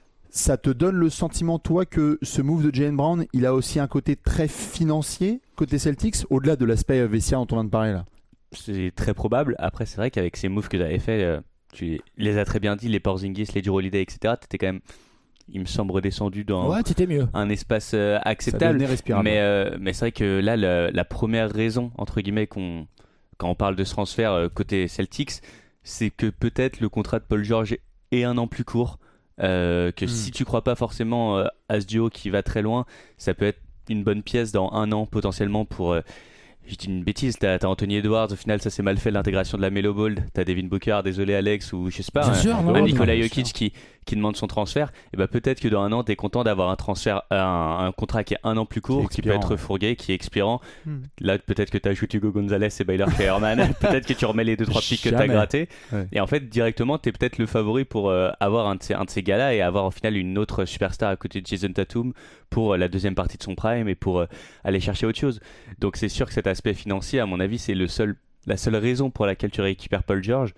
Ça te donne le sentiment, toi, que ce move de Jaylen Brown, il a aussi un côté très financier côté Celtics, au-delà de l'aspect euh, vestiaire dont on vient de parler là. C'est très probable. Après, c'est vrai qu'avec ces moves que tu avais fait, euh, tu les as très bien dit, les Porzingis, les Jrue Holiday, et cetera. Tu étais quand même, il me semble, redescendu dans Ouais, c'était mieux. un espace euh, Ça acceptable. devenait respirable. Mais, euh, mais c'est vrai que là, le- la première raison, entre guillemets, qu'on, quand on parle de ce transfert euh, côté Celtics, c'est que peut-être le contrat de Paul George est un an plus court. Euh, que Mm. si tu crois pas forcément euh, à ce duo qui va très loin, ça peut être une bonne pièce dans un an potentiellement pour. Euh, je dis une bêtise, t'as, t'as Anthony Edwards, au final ça s'est mal fait l'intégration de la Melo Ball, t'as Devin Booker, désolé Alex, ou je sais pas, Bien un, sûr, non, un non, Nikola bien Jokic qui, qui demande son transfert, et bah peut-être que dans un an t'es content d'avoir un transfert, un, un contrat qui est un an plus court, qui, peut expirant, être ouais. fourgué, qui est expirant. Hmm. Là peut-être que t'ajoutes Hugo Gonzalez et Baylor Fairman, peut-être que tu remets les deux trois pics que t'as Jamais. grattés, Ouais. et en fait directement t'es peut-être le favori pour euh, avoir un de ces, un de ces gars-là et avoir au final une autre superstar à côté de Jason Tatum pour euh, la deuxième partie de son prime et pour euh, aller chercher autre chose. Donc c'est sûr que cet aspect financier, à mon avis, c'est le seul, la seule raison pour laquelle tu récupères Paul George.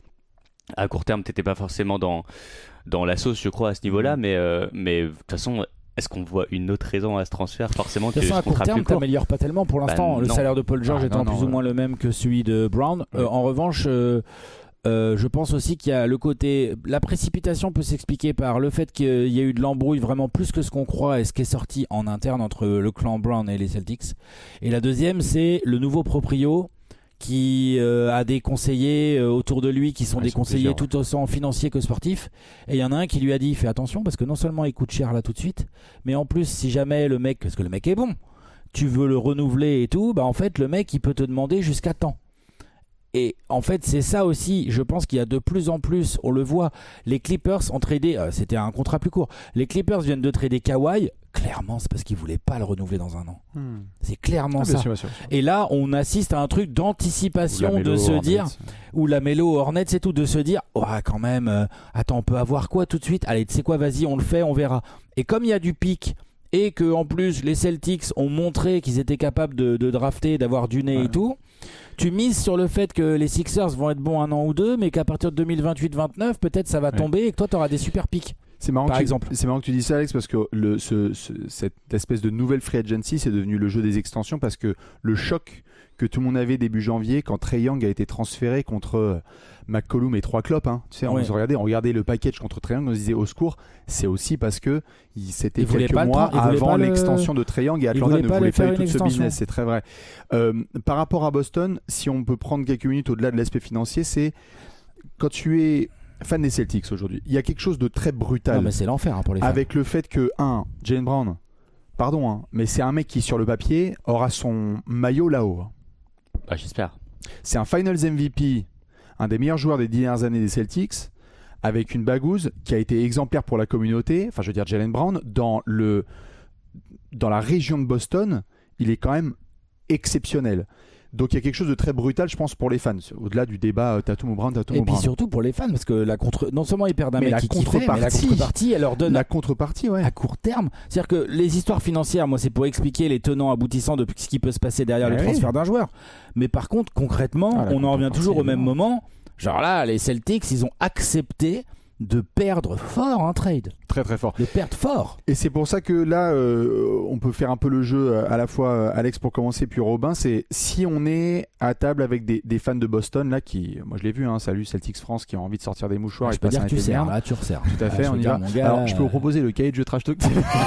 À court terme, t'étais pas forcément dans, dans la sauce, je crois, à ce niveau-là, mais, euh, mais de toute façon, est-ce qu'on voit une autre raison à ce transfert forcément De que toute façon, ce à court contrat terme, plus court? t'améliores pas tellement pour l'instant. Bah, le non. salaire de Paul George Ah, étant non, plus non, ou moins ouais. le même que celui de Brown. Euh, Ouais. en revanche, euh, euh, je pense aussi qu'il y a le côté. La précipitation peut s'expliquer par le fait qu'il y a eu de l'embrouille vraiment plus que ce qu'on croit et ce qui est sorti en interne entre le clan Brown et les Celtics. Et la deuxième, c'est le nouveau proprio qui euh, a des conseillers euh, autour de lui qui sont Ouais, des ils sont conseillers plusieurs, tout autant financiers que sportifs. Et il y en a un qui lui a dit fais attention parce que non seulement il coûte cher là tout de suite, mais en plus si jamais le mec, parce que le mec est bon, tu veux le renouveler et tout, bah en fait le mec il peut te demander jusqu'à temps. Et en fait c'est ça aussi, je pense qu'il y a de plus en plus, on le voit, les Clippers ont tradé, euh, c'était un contrat plus court, les Clippers viennent de trader Kawhi, clairement c'est parce qu'ils voulaient pas le renouveler dans un an. Hmm. C'est clairement Ah, bien ça. sûr, bien sûr. Et là, on assiste à un truc Ou d'anticipation la de Melo, se Hornets. dire, ou la Melo Hornets et tout, de se dire, oh, quand même, euh, attends, on peut avoir quoi tout de suite? Allez, tu sais quoi, vas-y, on le fait, on verra. Et comme il y a du pic et que en plus les Celtics ont montré qu'ils étaient capables de, de drafter, d'avoir du nez ouais. et tout, tu mises sur le fait que les Sixers vont être bons un an ou deux, mais qu'à partir de deux mille vingt-huit vingt-neuf, peut-être ça va ouais. tomber et que toi tu auras des super pics. C'est marrant, par que exemple. Tu, c'est marrant que tu dis ça, Alex, parce que le, ce, ce, cette espèce de nouvelle free agency, c'est devenu le jeu des extensions, parce que le choc que tout le monde avait début janvier, quand Trae Young a été transféré contre McCollum et trois clopes, hein, tu sais, ouais. on, regardait, on regardait le package contre Trae Young, on se disait au secours, c'est aussi parce que il, c'était il quelques mois avant l'extension le... de Trae Young et Atlanta ne voulait pas du tout ce business, c'est très vrai. Euh, par rapport à Boston, si on peut prendre quelques minutes au-delà de l'aspect financier, c'est quand tu es fan des Celtics aujourd'hui, il y a quelque chose de très brutal. Non, mais c'est l'enfer hein, pour les fans. Avec le fait que, un, Jaylen Brown, pardon, hein, mais c'est un mec qui, sur le papier, aura son maillot là-haut. Bah, j'espère. C'est un Finals M V P, un des meilleurs joueurs des dernières années des Celtics, avec une bagouze qui a été exemplaire pour la communauté. Enfin, je veux dire, Jaylen Brown, dans, le, dans la région de Boston, il est quand même exceptionnel. Donc il y a quelque chose de très brutal, je pense, pour les fans. Au-delà du débat euh, Tatum ou Brown, Tatum et ou Brown. Et puis surtout pour les fans, parce que la contre... non seulement ils perdent un mais mec la qui contrepartie, kiffait, mais la contrepartie, elle leur donne la contrepartie, ouais. à court terme. C'est-à-dire que les histoires financières, moi, c'est pour expliquer les tenants aboutissants de ce qui peut se passer derrière ouais, le transfert oui. d'un joueur. Mais par contre, concrètement, ah, on en revient toujours au même moment. Genre là, les Celtics, ils ont accepté de perdre fort un trade. Très très fort. De perdre fort. Et c'est pour ça que là, euh, on peut faire un peu le jeu à la fois Alex pour commencer, puis Robin. C'est si on est à table avec des, des fans de Boston, là, qui, moi je l'ai vu, hein, salut Celtics France, qui ont envie de sortir des mouchoirs. Ah, et je peux dire que tu sers, là, tu resserres. Tout à fait, ah, on y dire, va. Gars, Alors, je peux vous proposer le cahier de jeu trash talk.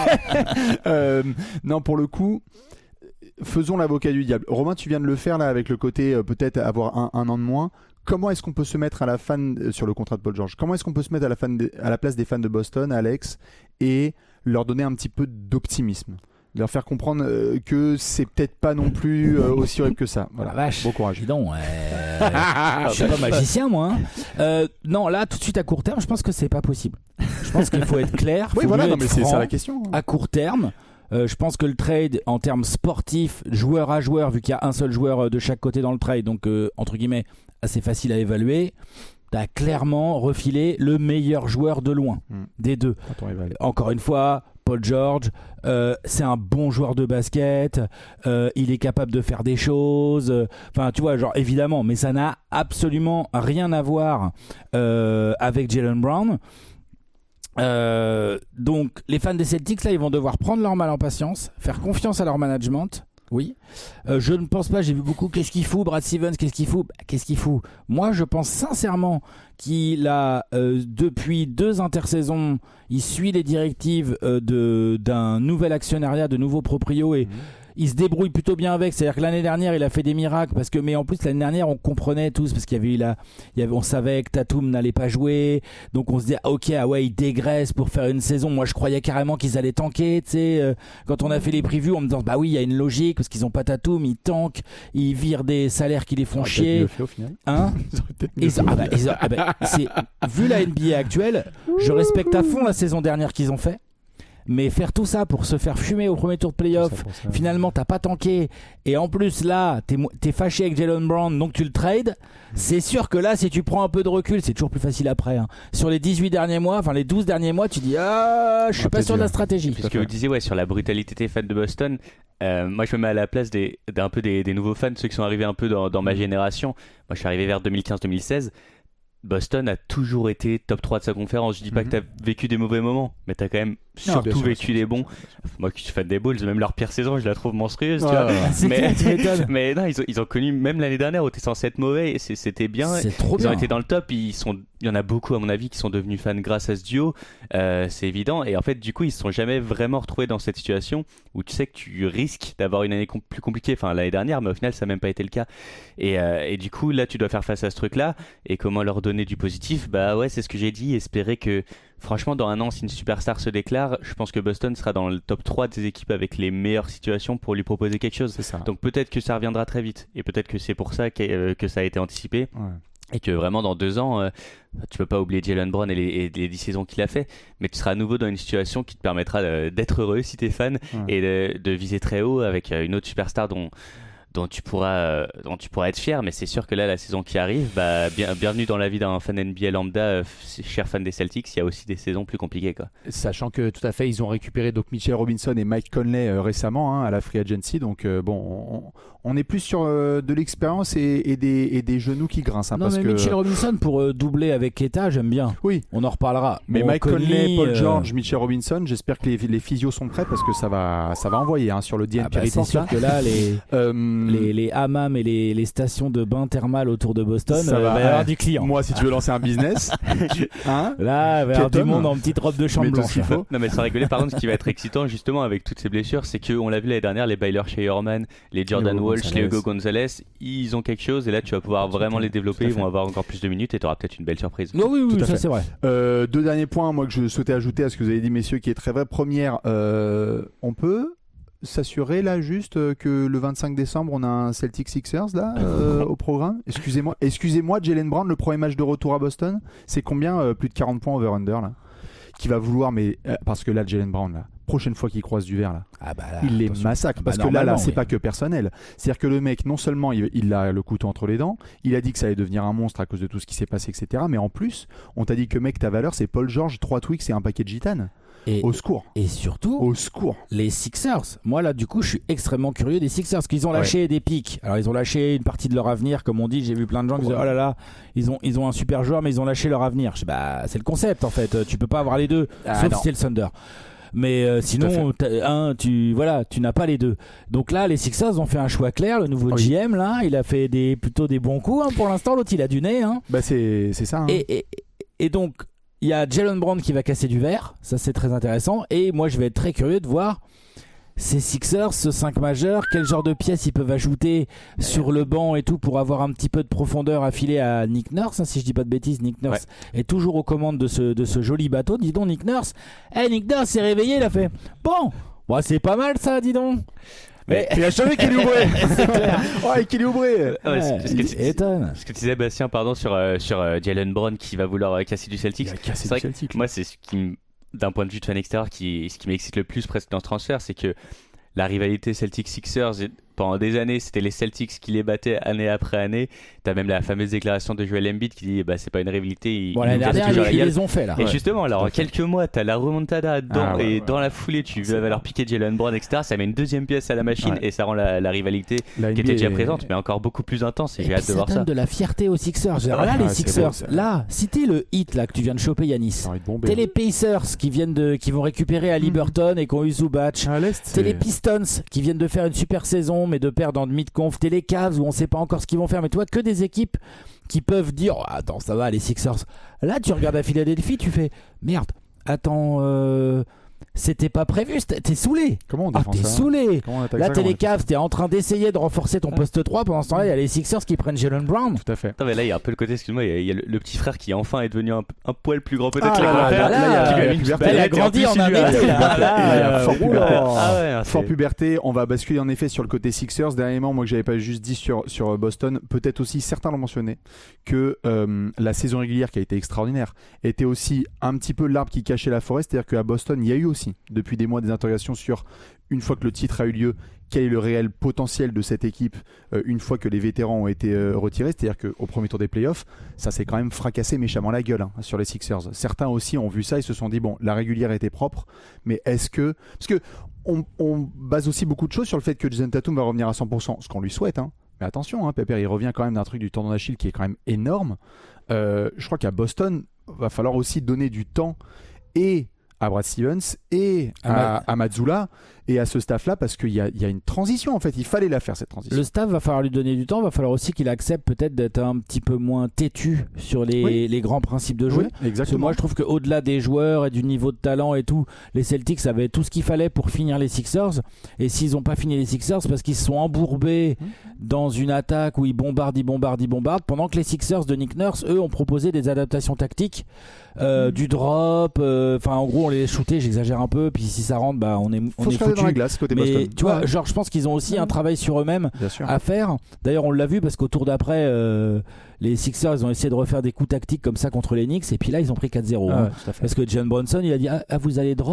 euh, non, pour le coup, faisons l'avocat du diable. Robin, tu viens de le faire là avec le côté euh, peut-être avoir un, un an de moins. Comment est-ce qu'on peut se mettre à la fan euh, sur le contrat de Paul George? Comment est-ce qu'on peut se mettre à la, fan de, à la place des fans de Boston, Alex, et leur donner un petit peu d'optimisme, leur faire comprendre euh, que c'est peut-être pas non plus euh, aussi horrible que ça. Voilà. La vache. Bon courage. Dis donc, euh, je suis pas magicien moi. Hein. Euh, non, là tout de suite à court terme, je pense que c'est pas possible. Je pense qu'il faut être clair. Oui, faut voilà, non, être mais franc. c'est ça la question. Hein. À court terme. Euh, je pense que le trade en termes sportifs, joueur à joueur, vu qu'il y a un seul joueur de chaque côté dans le trade, donc euh, entre guillemets assez facile à évaluer, t'as clairement refilé le meilleur joueur de loin mmh. des deux. Encore une fois, Paul George, euh, c'est un bon joueur de basket, euh, il est capable de faire des choses, enfin euh, tu vois, genre évidemment, mais ça n'a absolument rien à voir euh, avec Jaylen Brown. Euh, donc les fans des Celtics là ils vont devoir prendre leur mal en patience, faire confiance à leur management. Oui, euh, je ne pense pas, j'ai vu beaucoup qu'est-ce qu'il fout Brad Stevens, qu'est-ce qu'il fout bah, qu'est-ce qu'il fout moi je pense sincèrement qu'il a euh, depuis deux intersaisons il suit les directives euh, de, d'un nouvel actionnariat, de nouveaux proprios et mmh. il se débrouille plutôt bien avec. C'est-à-dire que l'année dernière, il a fait des miracles. Parce que, mais en plus, l'année dernière, on comprenait tous. Parce qu'il y avait eu la, il y avait, on savait que Tatum n'allait pas jouer. Donc, on se disait, ok, ah ouais, ils dégraissent pour faire une saison. Moi, je croyais carrément qu'ils allaient tanker. Tu sais, euh, quand on a fait les previews, on me disant, bah oui, il y a une logique. Parce qu'ils n'ont pas Tatum, ils tankent. Ils virent des salaires qui les font chier. Fait, au final. Hein ils ont, ah bah, ils ont, ah bah, c'est, vu la N B A actuelle, je respecte à fond la saison dernière qu'ils ont fait. Mais faire tout ça pour se faire fumer au premier tour de playoff, finalement t'as pas tanké, et en plus là t'es, t'es fâché avec Jaylen Brown, donc tu le trades. C'est sûr que là, si tu prends un peu de recul, c'est toujours plus facile après. Hein. Sur les dix-huit derniers mois, enfin les douze derniers mois, tu dis ah, je suis pas sûr de la stratégie. Puisque vous disiez ouais sur la brutalité des fans de Boston, euh, moi je me mets à la place des, d'un peu des, des nouveaux fans, ceux qui sont arrivés un peu dans, dans ma génération. Moi je suis arrivé vers deux mille quinze deux mille seize. Boston a toujours été top trois de sa conférence. Je dis pas mm-hmm. que t'as vécu des mauvais moments, mais t'as quand même non, surtout sûr, vécu des bons. Moi qui suis fan des Bulls, même leur pire saison, je la trouve monstrueuse. Ouais, tu vois. Ouais. Mais, mais non, ils ont, ils ont connu, même l'année dernière où t'es censé être mauvais, et c'était bien. C'est trop ils bien. ont été dans le top, ils sont, il y en a beaucoup à mon avis qui sont devenus fans grâce à ce duo, euh, c'est évident. Et en fait, du coup, ils se sont jamais vraiment retrouvés dans cette situation où tu sais que tu risques d'avoir une année com- plus compliquée. Enfin, l'année dernière, mais au final, ça n'a même pas été le cas. Et, euh, et du coup, là, tu dois faire face à ce truc-là. Et comment leur donner du positif? Bah ouais, c'est ce que j'ai dit. Espérer que, franchement, dans un an, si une superstar se déclare, je pense que Boston sera dans le top trois des équipes avec les meilleures situations pour lui proposer quelque chose. C'est ça. Donc peut-être que ça reviendra très vite. Et peut-être que c'est pour ça que, euh, que ça a été anticipé. Ouais. Et que vraiment dans deux ans, euh, tu peux pas oublier Jaylen Brown et les, et les dix saisons qu'il a fait, mais tu seras à nouveau dans une situation qui te permettra de, d'être heureux si t'es fan, ouais. et de, de viser très haut avec une autre superstar dont, dont tu pourras euh, dont tu pourras être fier, mais c'est sûr que là la saison qui arrive, bah bien, bienvenue dans la vie d'un fan N B A lambda, euh, cher fan des Celtics, il y a aussi des saisons plus compliquées quoi. Sachant que tout à fait ils ont récupéré donc Mitchell Robinson et Mike Conley euh, récemment hein, à la free agency, donc euh, bon on, on est plus sur euh, de l'expérience et, et, des, et des genoux qui grincent hein, non parce mais que... Mitchell Robinson pour euh, doubler avec Keita, j'aime bien. Oui, on en reparlera. mais bon, Mike Conley, Paul euh... George, Mitchell Robinson, j'espère que les, les physios sont prêts parce que ça va ça va envoyer hein, sur le D N P ah bah, Report, c'est sûr là. que là les Euh, les, les hammams et les, les stations de bains thermales autour de Boston, Ça euh, va, va y avoir ouais. du client. Moi, si tu veux lancer un business, hein, Là, il va y avoir du Keaton, monde en petite robe de chambre mets tout blanche. ce qu'il faut. Non mais sans rigoler, par contre, ce qui va être excitant justement avec toutes ces blessures, c'est que on l'a vu l'année dernière, les Baylor Shearman, les Jordan Hugo Walsh, Gonzalez. les Hugo Gonzalez, ils ont quelque chose et là tu vas pouvoir vraiment les développer, Tout à ils vont fait. avoir encore plus de minutes et tu auras peut-être une belle surprise. Non, oui, oui, Tout à ça fait. c'est vrai. Euh, deux derniers points, moi que je souhaitais ajouter à ce que vous avez dit, messieurs, qui est très vrai. Première, euh, on peut s'assurer là juste euh, que le vingt-cinq décembre on a un Celtic Sixers là euh, au programme. Excusez-moi, excusez-moi, Jaylen Brown, le premier match de retour à Boston, c'est combien euh, plus de quarante points over/under là, qui va vouloir, mais euh, parce que là Jaylen Brown là, prochaine fois qu'il croise du verre là, Ah bah là, il les attention. massacre Bah, parce que là, là normalement, c'est oui. pas que personnel, c'est-à-dire que le mec non seulement il, il a le couteau entre les dents, il a dit que ça allait devenir un monstre à cause de tout ce qui s'est passé, etc., mais en plus on t'a dit que mec ta valeur c'est Paul George, trois Twix et un paquet de gitane. Et, Au secours, et surtout, au secours. les Sixers. Moi là, du coup, je suis extrêmement curieux des Sixers, parce qu'ils ont lâché des pics. Alors ils ont lâché une partie de leur avenir, comme on dit. J'ai vu plein de gens qui disaient oh là là, ils ont ils ont un super joueur, mais ils ont lâché leur avenir. Je dis, bah c'est le concept en fait. Tu peux pas avoir les deux, Ah, sauf non. si c'est le Thunder. Mais euh, sinon, t'as- un, tu voilà, tu n'as pas les deux. Donc là, les Sixers ont fait un choix clair. Le nouveau Oui. G M là, il a fait des plutôt des bons coups. Hein, pour l'instant, l'autre il a du nez. Hein. Bah c'est c'est ça. Hein. Et, et, et donc, il y a Jaylen Brown qui va casser du verre. Ça, c'est très intéressant. Et moi, je vais être très curieux de voir ces Sixers, ce cinq majeur, quel genre de pièces ils peuvent ajouter sur le banc et tout pour avoir un petit peu de profondeur à filer à Nick Nurse. Hein, si je dis pas de bêtises, Nick Nurse est toujours aux commandes de ce, de ce joli bateau. Dis donc, Nick Nurse. Eh, Nick Nurse s'est réveillé. Il a fait bon. Bon, c'est pas mal ça, dis donc. Mais Il a jamais qu'il ouvré. c'est clair. Ouais, qu'il ouvré. Ah ouais, c'est- Ouais, parce que il tu- étonne. Ce que tu disais Bastien, pardon, sur, euh, sur euh, Jaylen Brown qui va vouloir euh, casser du Celtics. Il a cassé C'est vrai du que Celtic. Moi, c'est ce qui, m- d'un point de vue de fan extérieur, qui, ce qui m'excite le plus presque dans ce transfert, c'est que la rivalité Celtics-Sixers, pendant des années, c'était les Celtics qui les battaient année après année. T'as même la fameuse déclaration de Joel Embiid qui dit bah c'est pas une rivalité, ils, Bon, ils l'année nous cassent dernière, toujours ils, la ils gueule. les ont fait là. Et Ouais. justement, alors en quelques mois, t'as la remontada dans, Ah ouais, et ouais, dans ouais. la foulée, tu C'est vas vrai. leur piquer Jaylen Brown, et cetera. Ça met une deuxième pièce à la machine Ouais. et ça rend la, la rivalité La qui N B A était déjà est- présente, mais encore beaucoup plus intense. Et Et j'ai puis hâte de ça voir donne ça. de la fierté aux Sixers. Genre, là, Ouais, les c'est Sixers, beau, ça. là, citez le hit là que tu viens de choper, Yanis. Ça aurait été bombé. T'es les Pacers qui viennent de, qui vont récupérer Ali Mm. Burton et qui ont eu Zubac. À l'Est, T'es les Pistons qui viennent de faire une super saison mais de perdre en demi-de-conf. T'es les Cavs où on sait pas encore ce qu'ils vont faire. Mais toi, que des équipes qui peuvent dire oh, attends, ça va, les Sixers. Là, tu regardes à Philadelphie, tu fais merde. Attends, euh, c'était pas prévu. c'était- T'es saoulé. Comment on Ah, défend t'es ça saoulé. Comment on attaque Là, ça, t'es comment les on défend Cavs, t'es en train d'essayer de renforcer ton poste trois. Pendant ce temps-là, il y a les Sixers qui prennent Jaylen Brown. ça Tout à fait. Attends, mais là, il y a un peu le côté, excuse-moi, il y a, il y a le, le petit frère qui enfin est devenu un, un poil plus grand peut-être Ah, que le là, grand frère. là, là, il y a- qui lui il y a mis une puberté. petite Elle a baguette, et en grandi plus, en il un lui a- été, là. Il y a Là, fort euh, puberté. oula. Ah ouais, hein, Fort c'est- puberté, on va basculer en effet sur le côté Sixers. Dernièrement, moi que j'avais pas juste dit sur, sur Boston, peut-être aussi, certains l'ont mentionné, que euh, la saison régulière qui a été extraordinaire était aussi un petit peu l'arbre qui cachait la forêt. C'est-à-dire qu'à Boston, il y a eu aussi, depuis des mois, des interrogations sur, une fois que le titre a eu lieu, quel est le réel potentiel de cette équipe euh, une fois que les vétérans ont été euh, retirés. C'est-à-dire qu'au premier tour des playoffs, ça s'est quand même fracassé méchamment la gueule hein, sur les Sixers. Certains aussi ont vu ça et se sont dit, bon, la régulière était propre, mais est-ce que... Parce que on, on base aussi beaucoup de choses sur le fait que Jason Tatum va revenir à cent pour cent, ce qu'on lui souhaite. Hein. Mais attention, hein, Pepper, il revient quand même d'un truc du tendon d'Achille qui est quand même énorme. Euh, je crois qu'à Boston, va falloir aussi donner du temps et à Brad Stevens et à, à Mazzulla et à ce staff-là parce qu'il y a, il y a une transition en fait. Il fallait la faire cette transition. Le staff va falloir lui donner du temps, va falloir aussi qu'il accepte peut-être d'être un petit peu moins têtu sur les, Oui. les grands principes de jeu. Oui, Parce que exactement. moi je trouve qu'au-delà des joueurs et du niveau de talent et tout, les Celtics avaient tout ce qu'il fallait pour finir les Sixers. Et s'ils n'ont pas fini les Sixers, c'est parce qu'ils se sont embourbés Mmh. dans une attaque où ils bombardent, ils bombardent, ils bombardent, pendant que les Sixers de Nick Nurse, eux, ont proposé des adaptations tactiques, euh, Mmh. du drop, euh, enfin en gros on les shootait, j'exagère un peu, puis si ça rentre, bah on est, on Faut est se regarder dans la foutu. glace côté Mais Boston. tu vois, Ouais, genre je pense qu'ils ont aussi un travail sur eux-mêmes bien sûr. à faire. D'ailleurs, on l'a vu parce qu'au tour d'après, euh, les Sixers ils ont essayé de refaire des coups tactiques comme ça contre les Knicks et puis là ils ont pris quatre zéro. Ah hein. ouais, tout à fait. Parce que John Bronson il a dit ah, ah, vous allez drop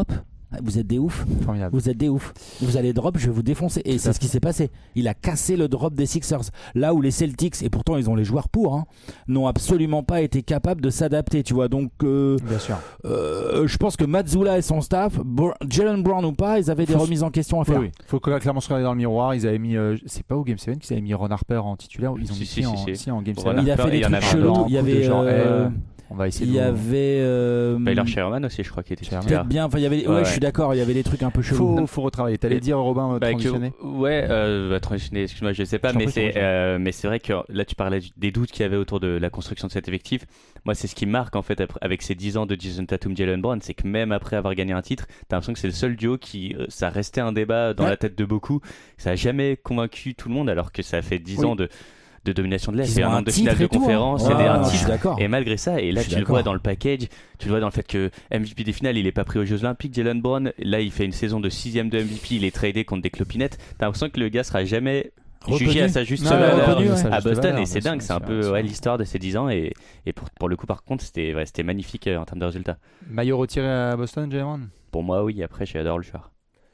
Vous êtes des oufs. Formidable. Vous êtes des oufs. Vous allez drop, je vais vous défoncer. Et Tout c'est à ce qui s'est passé. Il a cassé le drop des Sixers. Là où les Celtics, et pourtant ils ont les joueurs pour, hein, n'ont absolument pas été capables de s'adapter. Tu vois, donc euh, Bien sûr. euh, je pense que Mazzulla et son staff, Br- Jalen Brown ou pas, ils avaient des Faut- remises en question à faire. Oui, oui. Faut clairement se regarder dans le miroir. Ils avaient mis, euh, c'est pas au Game sept qu'ils avaient mis Ron Harper en titulaire. Ils ont Si, mis si, qui en, si, si. si, en Game Ron sept. Il a Harper, fait il des y en trucs avait chelous. un Il y coup de avait. genre, euh, eh, on va essayer Il de y vous- avait. euh, Baylor Sherman aussi, je crois, qui était Sherman. titulaire. Peut-être bien. Enfin, il y avait. Ouais, Ouais, je suis ouais. d'accord. Il y avait des trucs un peu chelous. Faut, faut retravailler. T'allais Et- dire Robin euh, Bah, que- transitionner. ouais, euh, bah, transitionner, excuse-moi, je sais pas, Je t'en mais prie, c'est, transitionne. euh, mais c'est vrai que là tu parlais du- des doutes qu'il y avait autour de la construction de cet effectif. Moi, c'est ce qui me marque en fait après- avec ces dix ans de Jason Tatum, Jalen Brown, c'est que même après avoir gagné un titre, t'as l'impression que c'est le seul duo qui, euh, ça restait un débat dans Ouais. la tête de beaucoup. Ça a jamais convaincu tout le monde, alors que ça fait dix Oui. ans de, de domination de l'Est. Ils C'est ont un un nombre de titre finales de et tout, hein. conférence, Ouais, c'est un non, je suis titre. d'accord. Et malgré ça, et là Je suis tu le vois d'accord. dans le package, tu le vois dans le fait que M V P des finales, il est pas pris aux Jeux Olympiques, Jalen Brown. Là, il fait une saison de sixième de M V P, il est tradé contre des clopinettes. T'as l'impression que le gars sera jamais Reconnu. jugé à sa juste Ouais, valeur reconnu, ouais. Sa à juste Boston, valeur, et c'est bien dingue, sûr, c'est un bien peu sûr. ouais, l'histoire de ces dix ans, et, et pour, pour le coup, par contre, c'était ouais, c'était magnifique euh, en termes de résultats. Maillot retiré à Boston, Jalen Brown. Pour moi, oui, après, j'adore le joueur.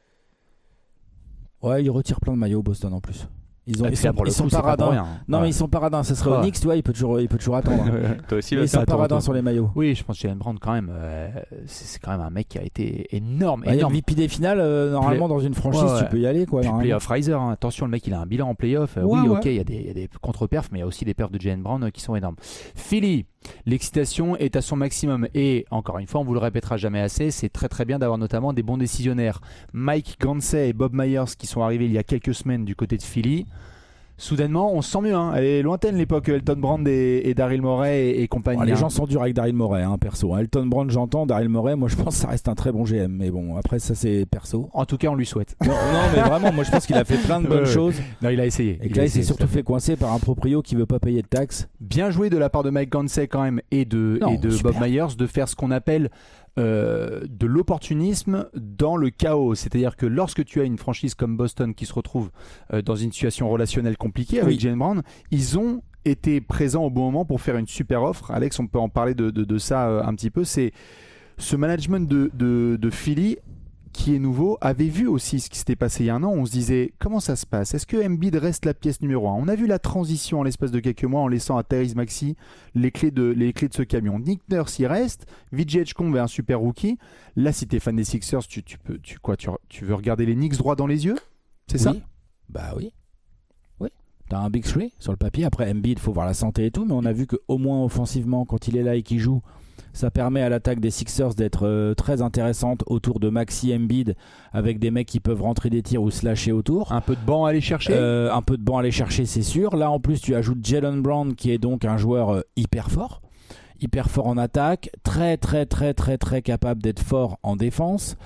Ouais, ils retirent plein de maillots Boston en plus. Ils ont, Et ils puis sont, là, pour le ils sont coup, c'est pas pour paradins. rien. Non, Ouais. mais ils sont paradins. Ça serait au Ouais. Knicks, tu vois, il peut toujours, il peut toujours attendre. hein. Toi aussi, Mais le ils sont attends, paradins attends. sur les maillots. Oui, je pense que Jalen Brown, quand même, euh, c'est c'est quand même un mec qui a été énorme. Bah, énorme. M V P des finales, euh, normalement, dans une franchise, Ouais, ouais. tu peux y aller, quoi. Puis normalement. playoff riser, hein. Attention, le mec il a un bilan en playoff. Euh, Ouais, oui, ouais. ok, il y a des, il y a des contre-perfs, mais il y a aussi des perfs de Jalen Brown euh, qui sont énormes. Philly, l'excitation est à son maximum. Et encore une fois, on vous le répétera jamais assez, c'est très très bien d'avoir notamment des bons décisionnaires. Mike Gansey et Bob Myers qui sont arrivés il y a quelques semaines du côté de Philly. Soudainement, on se sent mieux. Hein. Elle est lointaine l'époque Elton Brand et, et Daryl Morey et, et compagnie. Bon, les hein. gens sont durs avec Daryl Morey, hein, perso. Elton Brand, j'entends. Daryl Morey, moi, je pense que ça reste un très bon G M. Mais bon, après, ça, c'est perso. En tout cas, on lui souhaite. Non, non, mais vraiment, moi, je pense qu'il a fait plein de bonnes Ouais, ouais. choses. Non, il a essayé. Et que Il a là, il s'est essayé, surtout tout à fait coincer par un proprio qui veut pas payer de taxes. Bien joué de la part de Mike Gansey quand même et de, Non, et de super. Bob Myers de faire ce qu'on appelle euh, de l'opportunisme dans le chaos. C'est-à-dire que lorsque tu as une franchise comme Boston qui se retrouve euh, dans une situation relationnelle compliquée avec Oui. Jalen Brown, ils ont été présents au bon moment pour faire une super offre. Alex, on peut en parler de, de, de ça euh, un petit peu. C'est ce management de, de, de Philly qui est nouveau, avait vu aussi ce qui s'était passé il y a un an. On se disait, comment ça se passe? Est-ce que Embiid reste la pièce numéro un? On a vu la transition en l'espace de quelques mois en laissant à Tyrese Maxey les clés de, les clés de ce camion. Nick Nurse y reste, Vijay Edgecombe est un super rookie. Là, si t'es fan des Sixers, tu, tu, peux, tu, quoi, tu, tu veux regarder les Knicks droit dans les yeux? C'est ça? Oui. Bah oui. Oui. T'as un Big Three sur le papier. Après, Embiid, faut voir la santé et tout. Mais on a vu qu'au moins offensivement, quand il est là et qu'il joue, ça permet à l'attaque des Sixers d'être euh, très intéressante autour de Maxey, Embiid, avec des mecs qui peuvent rentrer des tirs ou se lâcher autour. Un peu de banc à aller chercher? Euh, un peu de banc à aller chercher, c'est sûr. Là, en plus, tu ajoutes Jalen Brown, qui est donc un joueur euh, hyper fort. Hyper fort en attaque. Très, très, très, très, très capable d'être fort en défense.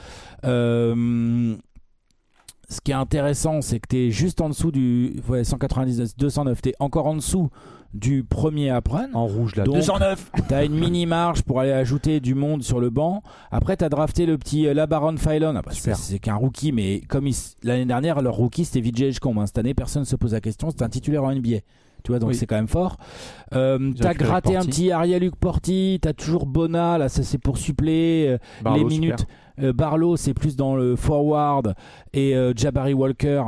Euh... Ce qui est intéressant, c'est que tu es juste en dessous du ouais, cent quatre-vingt-dix-neuf, deux cent neuf. Tu es encore en dessous du premier à prendre. En rouge là, Donc, deux cent neuf. Tu as une mini marge pour aller ajouter du monde sur le banc. Après, tu as drafté le petit euh, LaBaron Philon. Ah bah, c'est, c'est qu'un rookie, mais comme il, l'année dernière, leur rookie c'était Vijay Edgecombe. Hein. Cette année, personne ne se pose la question. C'est un titulaire en N B A. Tu vois, donc Oui. c'est quand même fort. Euh, t'as gratté un petit Ariel Porti. T'as toujours Bona. Là, ça c'est pour suppléer euh, Barlow, les minutes. Euh, Barlow, c'est plus dans le forward. Et euh, Jabari Walker,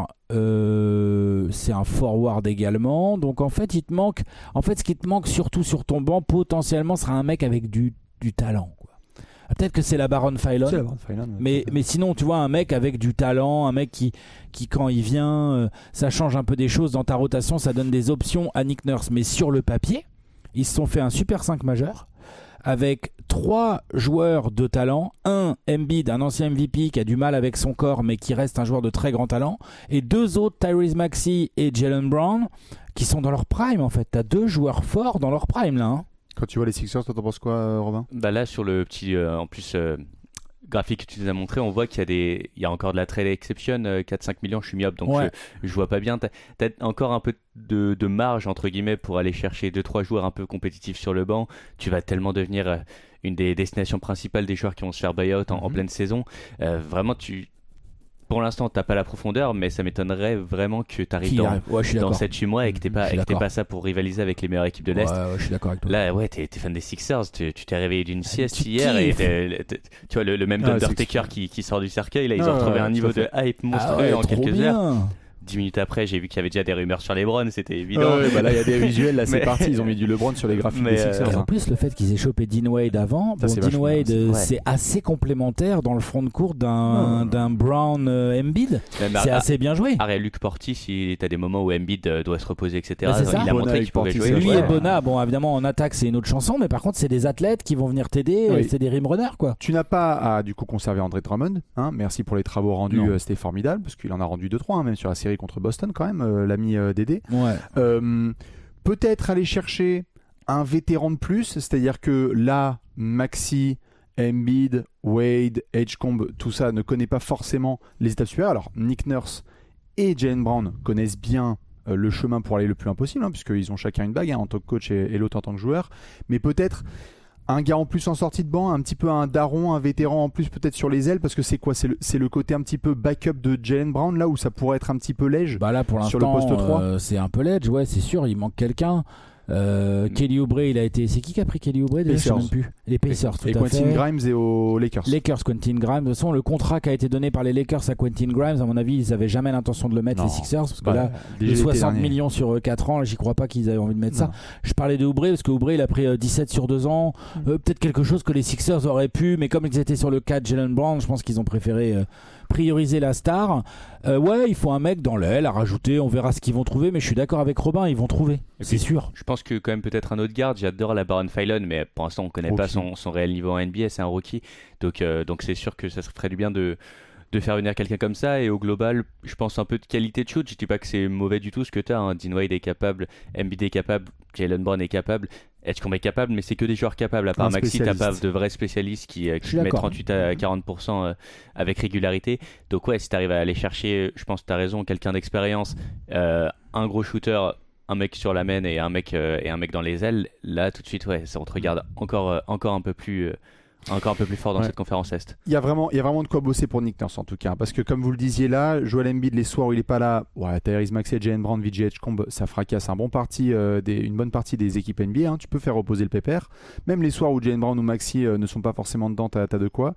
euh, c'est un forward également. Donc en fait, il te manque. En fait, ce qui te manque surtout sur ton banc, potentiellement, sera un mec avec du, du talent. Quoi. Peut-être que c'est la Baron Philon. C'est la Baron Philon. Mais, mais sinon, tu vois, un mec avec du talent, un mec qui, qui quand il vient, euh, ça change un peu des choses dans ta rotation, ça donne des options à Nick Nurse. Mais sur le papier, ils se sont fait un Super cinq majeur avec trois joueurs de talent. Un, Embiid, un ancien M V P qui a du mal avec son corps, mais qui reste un joueur de très grand talent. Et deux autres, Tyrese Maxey et Jalen Brown, qui sont dans leur prime, en fait. T'as deux joueurs forts dans leur prime, là. Hein. Quand tu vois les Sixers, toi t'en penses quoi, euh, Robin? Bah là, sur le petit, euh, en plus, euh, graphique que tu nous as montré, on voit qu'il y a, des, il y a encore de la trade exception, euh, quatre à cinq millions, je suis myope, donc Ouais. je, je vois pas bien. T'as, t'as encore un peu de, de marge, entre guillemets, pour aller chercher deux trois joueurs un peu compétitifs sur le banc. Tu vas tellement devenir euh, une des destinations principales des joueurs qui vont se faire buy-out en, Mhm. en pleine saison. Euh, vraiment, tu... pour l'instant, t'as pas la profondeur, mais ça m'étonnerait vraiment que tu arrives Qui dans, arrive. Ouais, je suis dans d'accord. cette humour et que t'es Je pas, suis et que t'aies d'accord. pas ça pour rivaliser avec les meilleures équipes de l'Est. Ouais, ouais, je suis d'accord avec toi. Là, ouais, t'es, t'es fan des Sixers, tu, tu t'es réveillé d'une sieste tu hier et kiffes. t'es- t'es- tu vois le, le même Ah, d'Undertaker c'est qui, qui sort du cercueil, là ils Ah, ont retrouvé ouais, un tout niveau à fait. de hype monstrueux Ah ouais, en trop quelques bien. heures. Dix minutes après, j'ai vu qu'il y avait déjà des rumeurs sur LeBron, c'était évident. Ouais, ouais, bah là il y a des visuels, là c'est Mais- parti, ils ont mis du LeBron sur les graphiques Mais, des euh, Sixers. Et en hein. plus, le fait qu'ils aient chopé Dean Wade avant, Ça, bon, c'est Dean vachement Wade, bien, euh, ouais. c'est assez complémentaire dans le front de court d'un, Ouais. d'un Brown euh, Embiid. Même C'est à- assez bien joué. Ariel Luc Portis, il t'as des moments où Embiid euh, doit se reposer, et cetera. Bah, c'est ça. Il a Bona montré avec qu'il pouvait Portis, jouer. c'est Lui ouais. et Bona, bon, évidemment, en attaque, c'est une autre chanson, mais par contre, c'est des athlètes qui vont venir t'aider. Oui. euh, C'est des rim runners, quoi. Tu n'as pas à du coup conserver André Drummond, hein, merci pour les travaux rendus, Non. euh, c'était formidable parce qu'il en a rendu deux trois, hein, même sur la série contre Boston quand même, euh, l'ami euh, Dédé. Ouais. Euh, peut-être aller chercher un vétéran de plus, c'est-à-dire que là, Maxi, Embiid, Wade, Edgecombe, tout ça ne connaît pas forcément les étapes supérieures. Alors Nick Nurse et Jaylen Brown connaissent bien euh, le chemin pour aller le plus loin possible, hein, puisqu'ils ont chacun une bague hein, en tant que coach et, et l'autre en tant que joueur, mais peut-être un gars en plus en sortie de banc, un petit peu un daron, un vétéran en plus peut-être sur les ailes, parce que c'est quoi, c'est le, c'est le côté un petit peu backup de Jaylen Brown là où ça pourrait être un petit peu léger. Bah là, pour l'instant, Sur le poste trois. euh, c'est un peu l'edge, ouais, c'est sûr, il manque quelqu'un. Euh, Kelly Oubre, il a été. C'est qui qui a pris Kelly Oubre déjà, je sais Pacers. même plus. Les Pacers, tout Et à Quentin fait. Grimes et aux Lakers. Lakers, Quentin Grimes. De toute façon, le contrat qui a été donné par les Lakers à Quentin Grimes, à mon avis, ils n'avaient jamais l'intention de le mettre, Non. les Sixers, parce que Bah, là, déjà les l'été soixante dernier. millions sur euh, quatre ans, j'y crois pas qu'ils avaient envie de mettre Non. ça. Je parlais de Oubre, parce que Oubre, il a pris euh, dix-sept sur deux ans. Euh, peut-être quelque chose que les Sixers auraient pu, mais comme ils étaient sur le cas de Jaylen Brown, je pense qu'ils ont préféré euh, prioriser la star. Euh, ouais, il faut un mec dans l'aile à rajouter, on verra ce qu'ils vont trouver, mais je suis d'accord avec Robin, ils vont trouver, Et c'est puis, sûr. Je pense que quand même peut-être un autre garde. J'adore la Baron Philon, mais pour l'instant on connaît Rookie. pas son, son réel niveau en N B A. C'est un rookie, donc euh, donc c'est sûr que ça se ferait du bien de de faire venir quelqu'un comme ça. Et au global, je pense un peu de qualité de shoot. Je dis pas que c'est mauvais du tout ce que t'as. Hein. Dean Wade est capable, Embiid est capable, Jaylen Brown est capable, Edgecombe est capable, mais c'est que des joueurs capables. À part Un Maxi, t'as pas spécialiste. de vrais spécialistes qui, euh, Je qui suis te mettent d'accord. trente-huit à quarante pour cent euh, avec régularité. Donc ouais, si t'arrives à aller chercher, je pense que t'as raison, quelqu'un d'expérience, euh, un gros shooter, un mec sur la main et un mec euh, et un mec dans les ailes, là tout de suite ouais, ça on te regarde encore euh, encore un peu plus euh, encore un peu plus fort dans Ouais. cette conférence Est. Il y a vraiment, il y a vraiment de quoi bosser pour Nick Nurse en tout cas, parce que comme vous le disiez là, Joel Embiid les soirs où il est pas là, ouais, Tyrese Maxey, Jaylen Brown, V J Edgecombe, ça fracasse un bon parti, euh, des, une bonne partie des équipes N B A. Hein, tu peux faire reposer le pépère, même les soirs où Jaylen Brown ou Maxey euh, ne sont pas forcément dedans, t'as, t'as de quoi.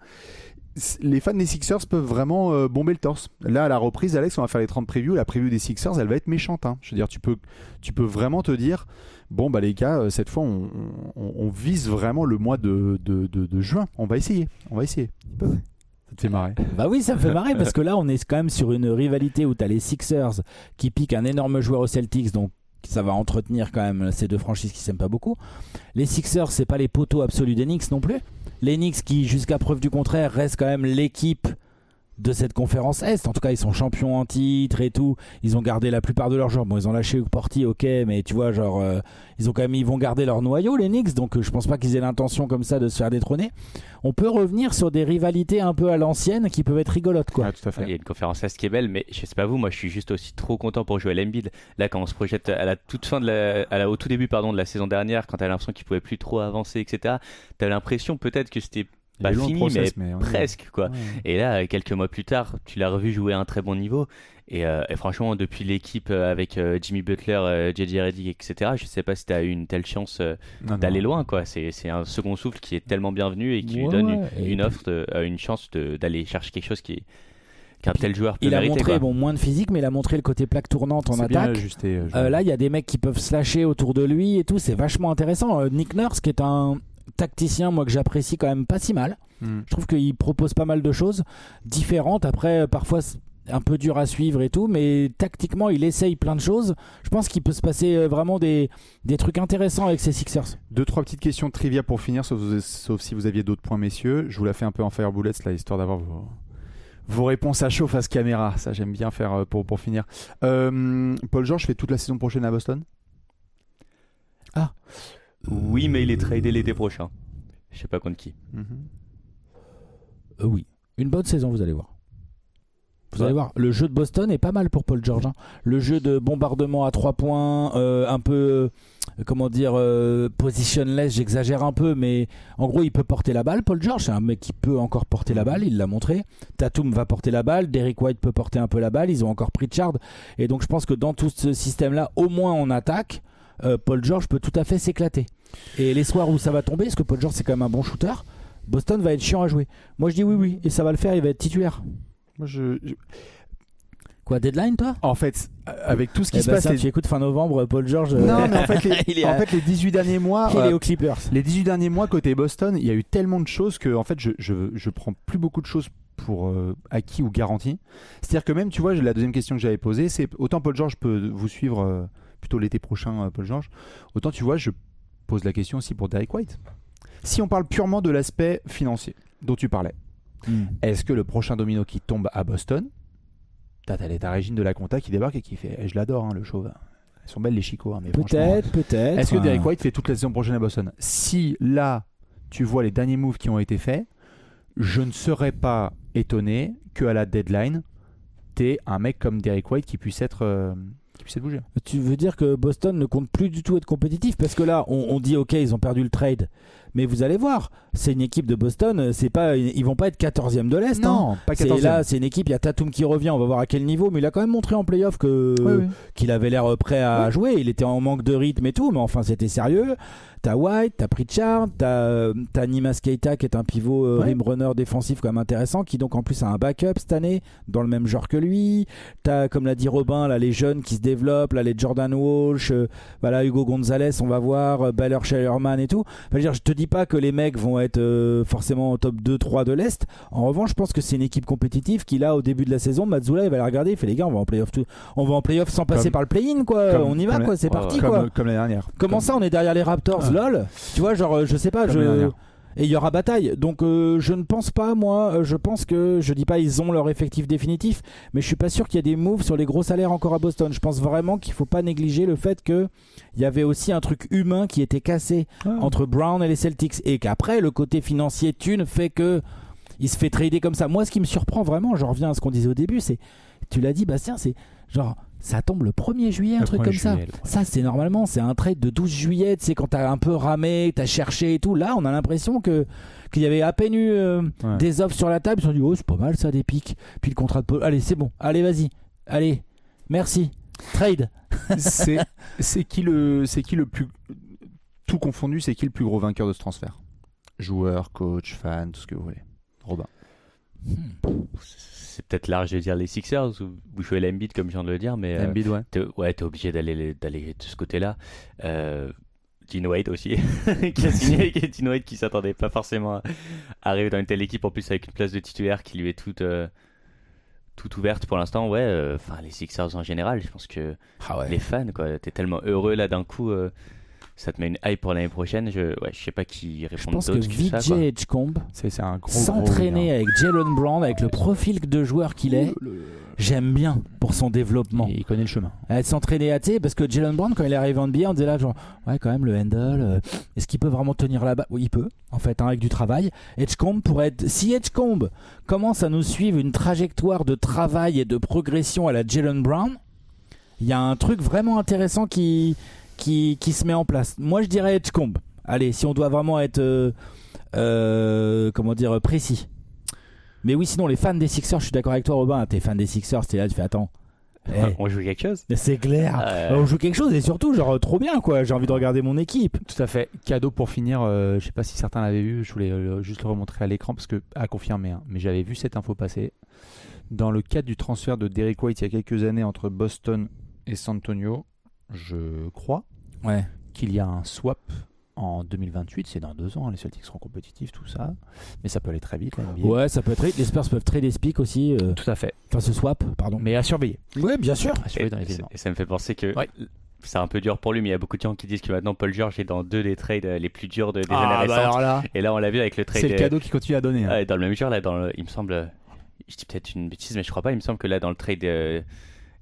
Les fans des Sixers peuvent vraiment euh, bomber le torse. Là, à la reprise, Alex, on va faire les trente previews. La preview des Sixers, elle va être méchante. Hein. Je veux dire, tu peux, tu peux vraiment te dire, bon, bah les gars, euh, cette fois, on, on- on vise vraiment le mois de, de, de- de juin. On va essayer. On va essayer. Ils peuvent. Ça te fait marrer. Bah oui, ça me fait marrer parce que là, on est quand même sur une rivalité où tu as les Sixers qui piquent un énorme joueur aux Celtics, donc ça va entretenir quand même ces deux franchises qui s'aiment pas beaucoup. Les Sixers, c'est pas les poteaux absolus des Knicks non plus. Les Knicks qui, jusqu'à preuve du contraire, restent quand même l'équipe de cette conférence Est. En tout cas, ils sont champions en titre et tout. Ils ont gardé la plupart de leurs joueurs. Bon, ils ont lâché Porti, ok, mais tu vois, genre, euh, ils ont quand même, ils vont garder leur noyau, les Knicks. Donc, euh, je pense pas qu'ils aient l'intention comme ça de se faire détrôner. On peut revenir sur des rivalités un peu à l'ancienne qui peuvent être rigolotes, quoi. Ouais, tout à fait. Il y a une conférence Est qui est belle, mais je sais pas vous, moi je suis juste aussi trop content pour Joel Embiid. Là, quand on se projette à la toute fin de la, à la- au tout début pardon de la saison dernière, quand t'as l'impression qu'il pouvait plus trop avancer, et cetera. T'as l'impression peut-être que c'était Il y a pas eu long fini, process, mais, mais on y est. presque quoi. Ouais. Et là, quelques mois plus tard, tu l'as revu jouer à un très bon niveau. Et, euh, et franchement, depuis l'équipe euh, avec euh, Jimmy Butler, euh, J J Redick, et cetera, je sais pas si tu as eu une telle chance euh, Non, d'aller non. loin. Quoi. C'est, c'est un second souffle qui est tellement bienvenu et qui lui Ouais, donne ouais. une, Et une puis- offre, de- euh, une chance de- d'aller chercher quelque chose qui est, qu'un tel joueur peut Il a mériter. montré, quoi. bon, moins de physique, mais il a montré le côté plaque tournante en C'est bien attaque. ajusté. euh, Euh, là, il y a des mecs qui peuvent se lâcher autour de lui et tout. C'est vachement intéressant. Euh, Nick Nurse, qui est un tacticien, moi, que j'apprécie quand même pas si mal. Hmm. Je trouve qu'il propose pas mal de choses différentes. Après, euh, parfois, c'est un peu dur à suivre et tout, mais tactiquement, il essaye plein de choses. Je pense qu'il peut se passer euh, vraiment des, des trucs intéressants avec ces Sixers. Deux, trois petites questions de trivia pour finir, sauf, sauf si vous aviez d'autres points, messieurs. Je vous la fais un peu en Fire Bullets, là, histoire d'avoir vos, vos réponses à chaud face caméra. Ça, j'aime bien faire euh, pour, pour finir. Euh, Paul George fait toute la saison prochaine à Boston. Oui, mais il est tradé l'été prochain. Je sais pas contre qui. Euh, oui. Une bonne saison, vous allez voir. Vous allez voir, le jeu de Boston est pas mal pour Paul George. Hein. Le jeu de bombardement à trois points, euh, un peu, euh, comment dire, euh, positionless, j'exagère un peu, mais en gros, il peut porter la balle. Paul George, c'est un mec qui peut encore porter la balle, il l'a montré. Tatum va porter la balle, Derrick White peut porter un peu la balle, ils ont encore Pritchard. Et donc, je pense que dans tout ce système-là, au moins en attaque, euh, Paul George peut tout à fait s'éclater. Et les soirs où ça va tomber, parce que Paul George, c'est quand même un bon shooter, Boston va être chiant à jouer. Moi, je dis oui, oui, et ça va le faire, il va être titulaire. Moi, je, je... Quoi, deadline, toi? En fait, avec tout ce qui eh se ben passe... ça, les... tu écoutes fin novembre, Paul George... Non, mais en fait, les, il est en à... fait, les dix-huit derniers mois... il euh, est aux Clippers. Les dix-huit derniers mois, côté Boston, il y a eu tellement de choses que en fait, je, je, je prends plus beaucoup de choses pour euh, acquis ou garanties. C'est-à-dire que même, tu vois, la deuxième question que j'avais posée, c'est autant Paul George peut vous suivre euh, plutôt l'été prochain, euh, Paul George, autant, tu vois, je pose la question aussi pour Derrick White. Si on parle purement de l'aspect financier dont tu parlais, mm. est-ce que le prochain domino qui tombe à Boston, t'as ta Régine de la Compta qui débarque et qui fait eh, je l'adore, hein, le chauve. Elles sont belles les chicots, hein, mais peut-être, peut-être. Est-ce que Derrick White fait toute la saison prochaine à Boston? Si là, tu vois les derniers moves qui ont été faits, je ne serais pas étonné qu'à la deadline, t'aies un mec comme Derrick White qui puisse être, euh, qui puisse être bougé. Tu veux dire que Boston ne compte plus du tout être compétitif? Parce que là, on, on dit ok, ils ont perdu le trade. Mais vous allez voir, c'est une équipe de Boston, c'est pas, ils vont pas être quatorzième de l'Est. Non, hein. pas quatorzième. C'est là, c'est une équipe, il y a Tatum qui revient, on va voir à quel niveau, mais il a quand même montré en playoff que, oui, oui. qu'il avait l'air prêt à oui. jouer. Il était en manque de rythme et tout, mais enfin c'était sérieux. T'as White, t'as Pritchard, t'as, t'as Nimas Keita qui est un pivot euh, ouais. rim runner défensif quand même intéressant, qui donc en plus a un backup cette année, dans le même genre que lui. T'as, comme l'a dit Robin, là, les jeunes qui se développent, là, les Jordan Walsh, euh, voilà, Hugo Gonzalez, on va voir, euh, Baylor Shellerman et tout. Enfin, je veux dire, je te dis pas que les mecs vont être euh, forcément au top deux trois de l'Est. En revanche, je pense que c'est une équipe compétitive qui, là, au début de la saison, Mazzulla, il va la regarder, il fait les gars, on va en playoff tout. On va en playoff sans passer comme, par le play-in, quoi. Comme, on y va, quoi, c'est ouais, parti, comme, quoi. Comme l'année dernière. Comment comme... ça, on est derrière les Raptors, ah. lol. Tu vois, genre, je sais pas, comme je... Et il y aura bataille. Donc, euh, je ne pense pas, moi, je pense que, je dis pas ils ont leur effectif définitif, mais je suis pas sûr qu'il y ait des moves sur les gros salaires encore à Boston. Je pense vraiment qu'il faut pas négliger le fait que il y avait aussi un truc humain qui était cassé ah. entre Brown et les Celtics, et qu'après, le côté financier thune fait que il se fait trader comme ça. Moi, ce qui me surprend vraiment, je reviens à ce qu'on disait au début, c'est, tu l'as dit, Bastien, c'est genre, ça tombe le premier juillet, un le truc comme juillet, ça. Ça, c'est normalement, c'est un trade de douze juillet, tu sais, quand t'as un peu ramé, t'as cherché et tout. Là, on a l'impression que qu'il y avait à peine eu euh, ouais. des offres sur la table. Ils se sont dit, oh, c'est pas mal ça, des pics. Puis le contrat de Paul, allez, c'est bon, allez, vas-y, allez, merci, trade. c'est, c'est, qui le, c'est qui le plus, tout confondu, c'est qui le plus gros vainqueur de ce transfert? Joueur, coach, fan, tout ce que vous voulez. Robin. Hmm. C'est peut-être large de dire les Sixers ou Joel Embiid comme je viens de le dire, mais Embiid, ouais. T'es, ouais, t'es obligé d'aller, d'aller de ce côté-là. Euh, Dean Wade aussi, qui a signé, Dean Wade qui s'attendait pas forcément à arriver dans une telle équipe, en plus avec une place de titulaire qui lui est toute, euh, toute ouverte pour l'instant. Ouais, enfin euh, les Sixers en général, je pense que ah ouais. les fans, quoi, t'es tellement heureux là d'un coup. Euh, ça te met une hype pour l'année prochaine. Je, ouais, je sais pas qui répond d'autre que, que ça. V J Edgecombe, c'est, c'est un gros, s'entraîner gros avec Jaylen Brown, avec le profil de joueur qu'il est, le... j'aime bien pour son développement. Et il connaît le chemin. Elle s'entraîner à, tu sais, parce que Jaylen Brown, quand il est arrivé en N B A, on disait là, genre, ouais, quand même, le handle, euh, est-ce qu'il peut vraiment tenir là-bas? Oui, il peut, en fait, hein, avec du travail. Edgecombe pourrait être. Si Edgecombe commence à nous suivre une trajectoire de travail et de progression à la Jaylen Brown, il y a un truc vraiment intéressant qui. Qui, qui se met en place. Moi je dirais Edgecombe. Allez, si on doit vraiment être euh, euh, comment dire précis. Mais oui, sinon les fans des Sixers, je suis d'accord avec toi Robin, t'es fan des Sixers, t'es là, tu fais attends. Hey. On joue quelque chose. C'est clair. Euh... On joue quelque chose et surtout genre trop bien quoi. J'ai envie de regarder mon équipe. Tout à fait. Cadeau pour finir. Euh, je sais pas si certains l'avaient vu. Je voulais euh, juste le remontrer à l'écran parce que à confirmer. Hein, mais j'avais vu cette info passer. Dans le cadre du transfert de Derrick White il y a quelques années entre Boston et San Antonio. Je crois ouais. qu'il y a un swap en deux mille vingt-huit, c'est dans deux ans, les Celtics seront compétitifs, tout ça, mais ça peut aller très vite, la N B A. Ouais, ça peut être vite, les Spurs peuvent trader Speak aussi. Euh... Tout à fait. Enfin, ce swap, pardon. Mais à surveiller. Ouais, bien sûr. À surveiller et, dans les événements. Et ça me fait penser que ouais. c'est un peu dur pour lui, mais il y a beaucoup de gens qui disent que maintenant Paul George est dans deux des trades les plus durs de, des ah, années bah récentes. Là. Et là, on l'a vu avec le trade. C'est le cadeau qui continue à donner. Hein. Ouais, dans le même genre, là, dans le, il me semble, je dis peut-être une bêtise, mais je crois pas, il me semble que là, dans le trade. Euh,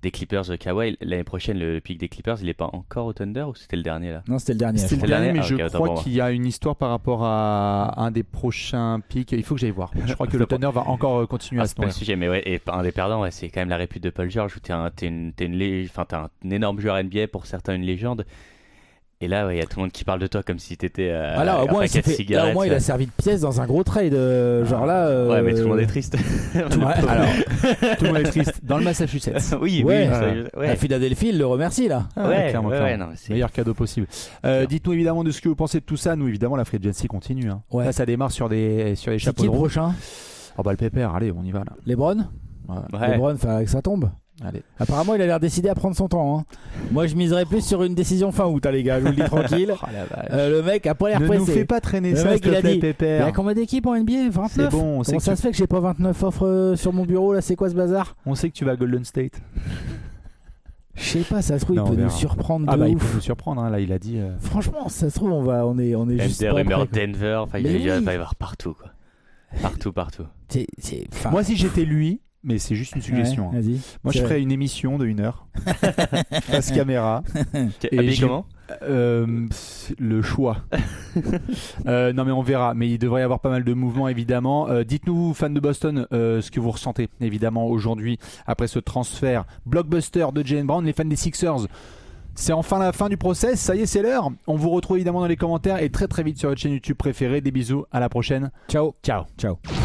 des Clippers de Kawhi. L'année prochaine, le pic des Clippers, il est pas encore au Thunder ou c'était le dernier là? Non, c'était le dernier. C'était je le crois. dernier, mais Ah, je ok, autant crois pour moi. qu'il y a une histoire par rapport à un des prochains pics. Il faut que j'aille voir. Je crois que le Thunder va encore euh, continuer Ah, à c'est se pas le nourrir. sujet, mais ouais, et un des perdants, ouais, c'est quand même la répute de Paul George où t'es un, t'es une, t'es une, lé- enfin, t'es un, énorme joueur N B A, pour certains une légende. Et là, il ouais, y a tout le monde qui parle de toi comme si t'étais euh, Ah là, au un moins, il paquet s'est de fait- là, cigarettes. au moins, il a servi de pièce dans un gros trade. euh, genre là. euh, Ouais, mais tout le monde est triste. Ouais, alors, Tout le monde est triste. Dans le Massachusetts. oui, Ouais. oui. ça- ouais. à Philadelphie, il le remercie là. Ah, Ouais, clairement, ouais, clairement. ouais, non, mais c'est- Meilleur cadeau possible. Euh, dites-nous évidemment de ce que vous pensez de tout ça. Nous, évidemment, la free agency continue. Hein. Ouais. Là, ça démarre sur des, sur des C'est chapeaux qui de le roue. prochain? Oh bah le pépère, allez, on y va là. LeBron. Ouais. Ouais. LeBron, fait que ça tombe. Allez. Apparemment, il a l'air décidé à prendre son temps. Hein. Moi, je miserais plus sur une décision fin août, hein, les gars. Je vous le dis tranquille. Oh la vache. Euh, le mec a pas l'air ne pressé. nous fais pas traîner Le ça, mec, s'il te il a plaît, dit, Il y pépère. a combien d'équipes en N B A? vingt-neuf. C'est bon, on sait, Comment que ça tu... se fait que j'ai pas vingt-neuf offres euh, sur mon bureau là? C'est quoi ce bazar? on sait que tu vas à Golden State. Je sais pas, ça se trouve, Non, il peut on nous verra. surprendre de Ah bah il ouf. peut nous surprendre, hein. Là il a dit. euh, Franchement, ça se trouve, on, va, on est, on est Même juste des pas rumeurs prêts, quoi. Denver, enfin, il Mais va y oui. va y avoir partout, quoi. Partout, partout. C'est- c'est- enfin, Moi si j'étais lui, mais c'est juste une suggestion. ouais, hein. vas-y. Moi je C'est ferais une émission de une heure face caméra. Et Habillé je- comment? Euh, le choix. Euh, non mais on verra. Mais il devrait y avoir pas mal de mouvements évidemment. Euh, dites-nous fans de Boston euh, ce que vous ressentez évidemment aujourd'hui après ce transfert blockbuster de Jaylen Brown. Les fans des Sixers, c'est enfin la fin du process. Ça y est, c'est l'heure. On vous retrouve évidemment dans les commentaires et très très vite sur votre chaîne YouTube préférée. Des bisous. À la prochaine. Ciao. Ciao. Ciao.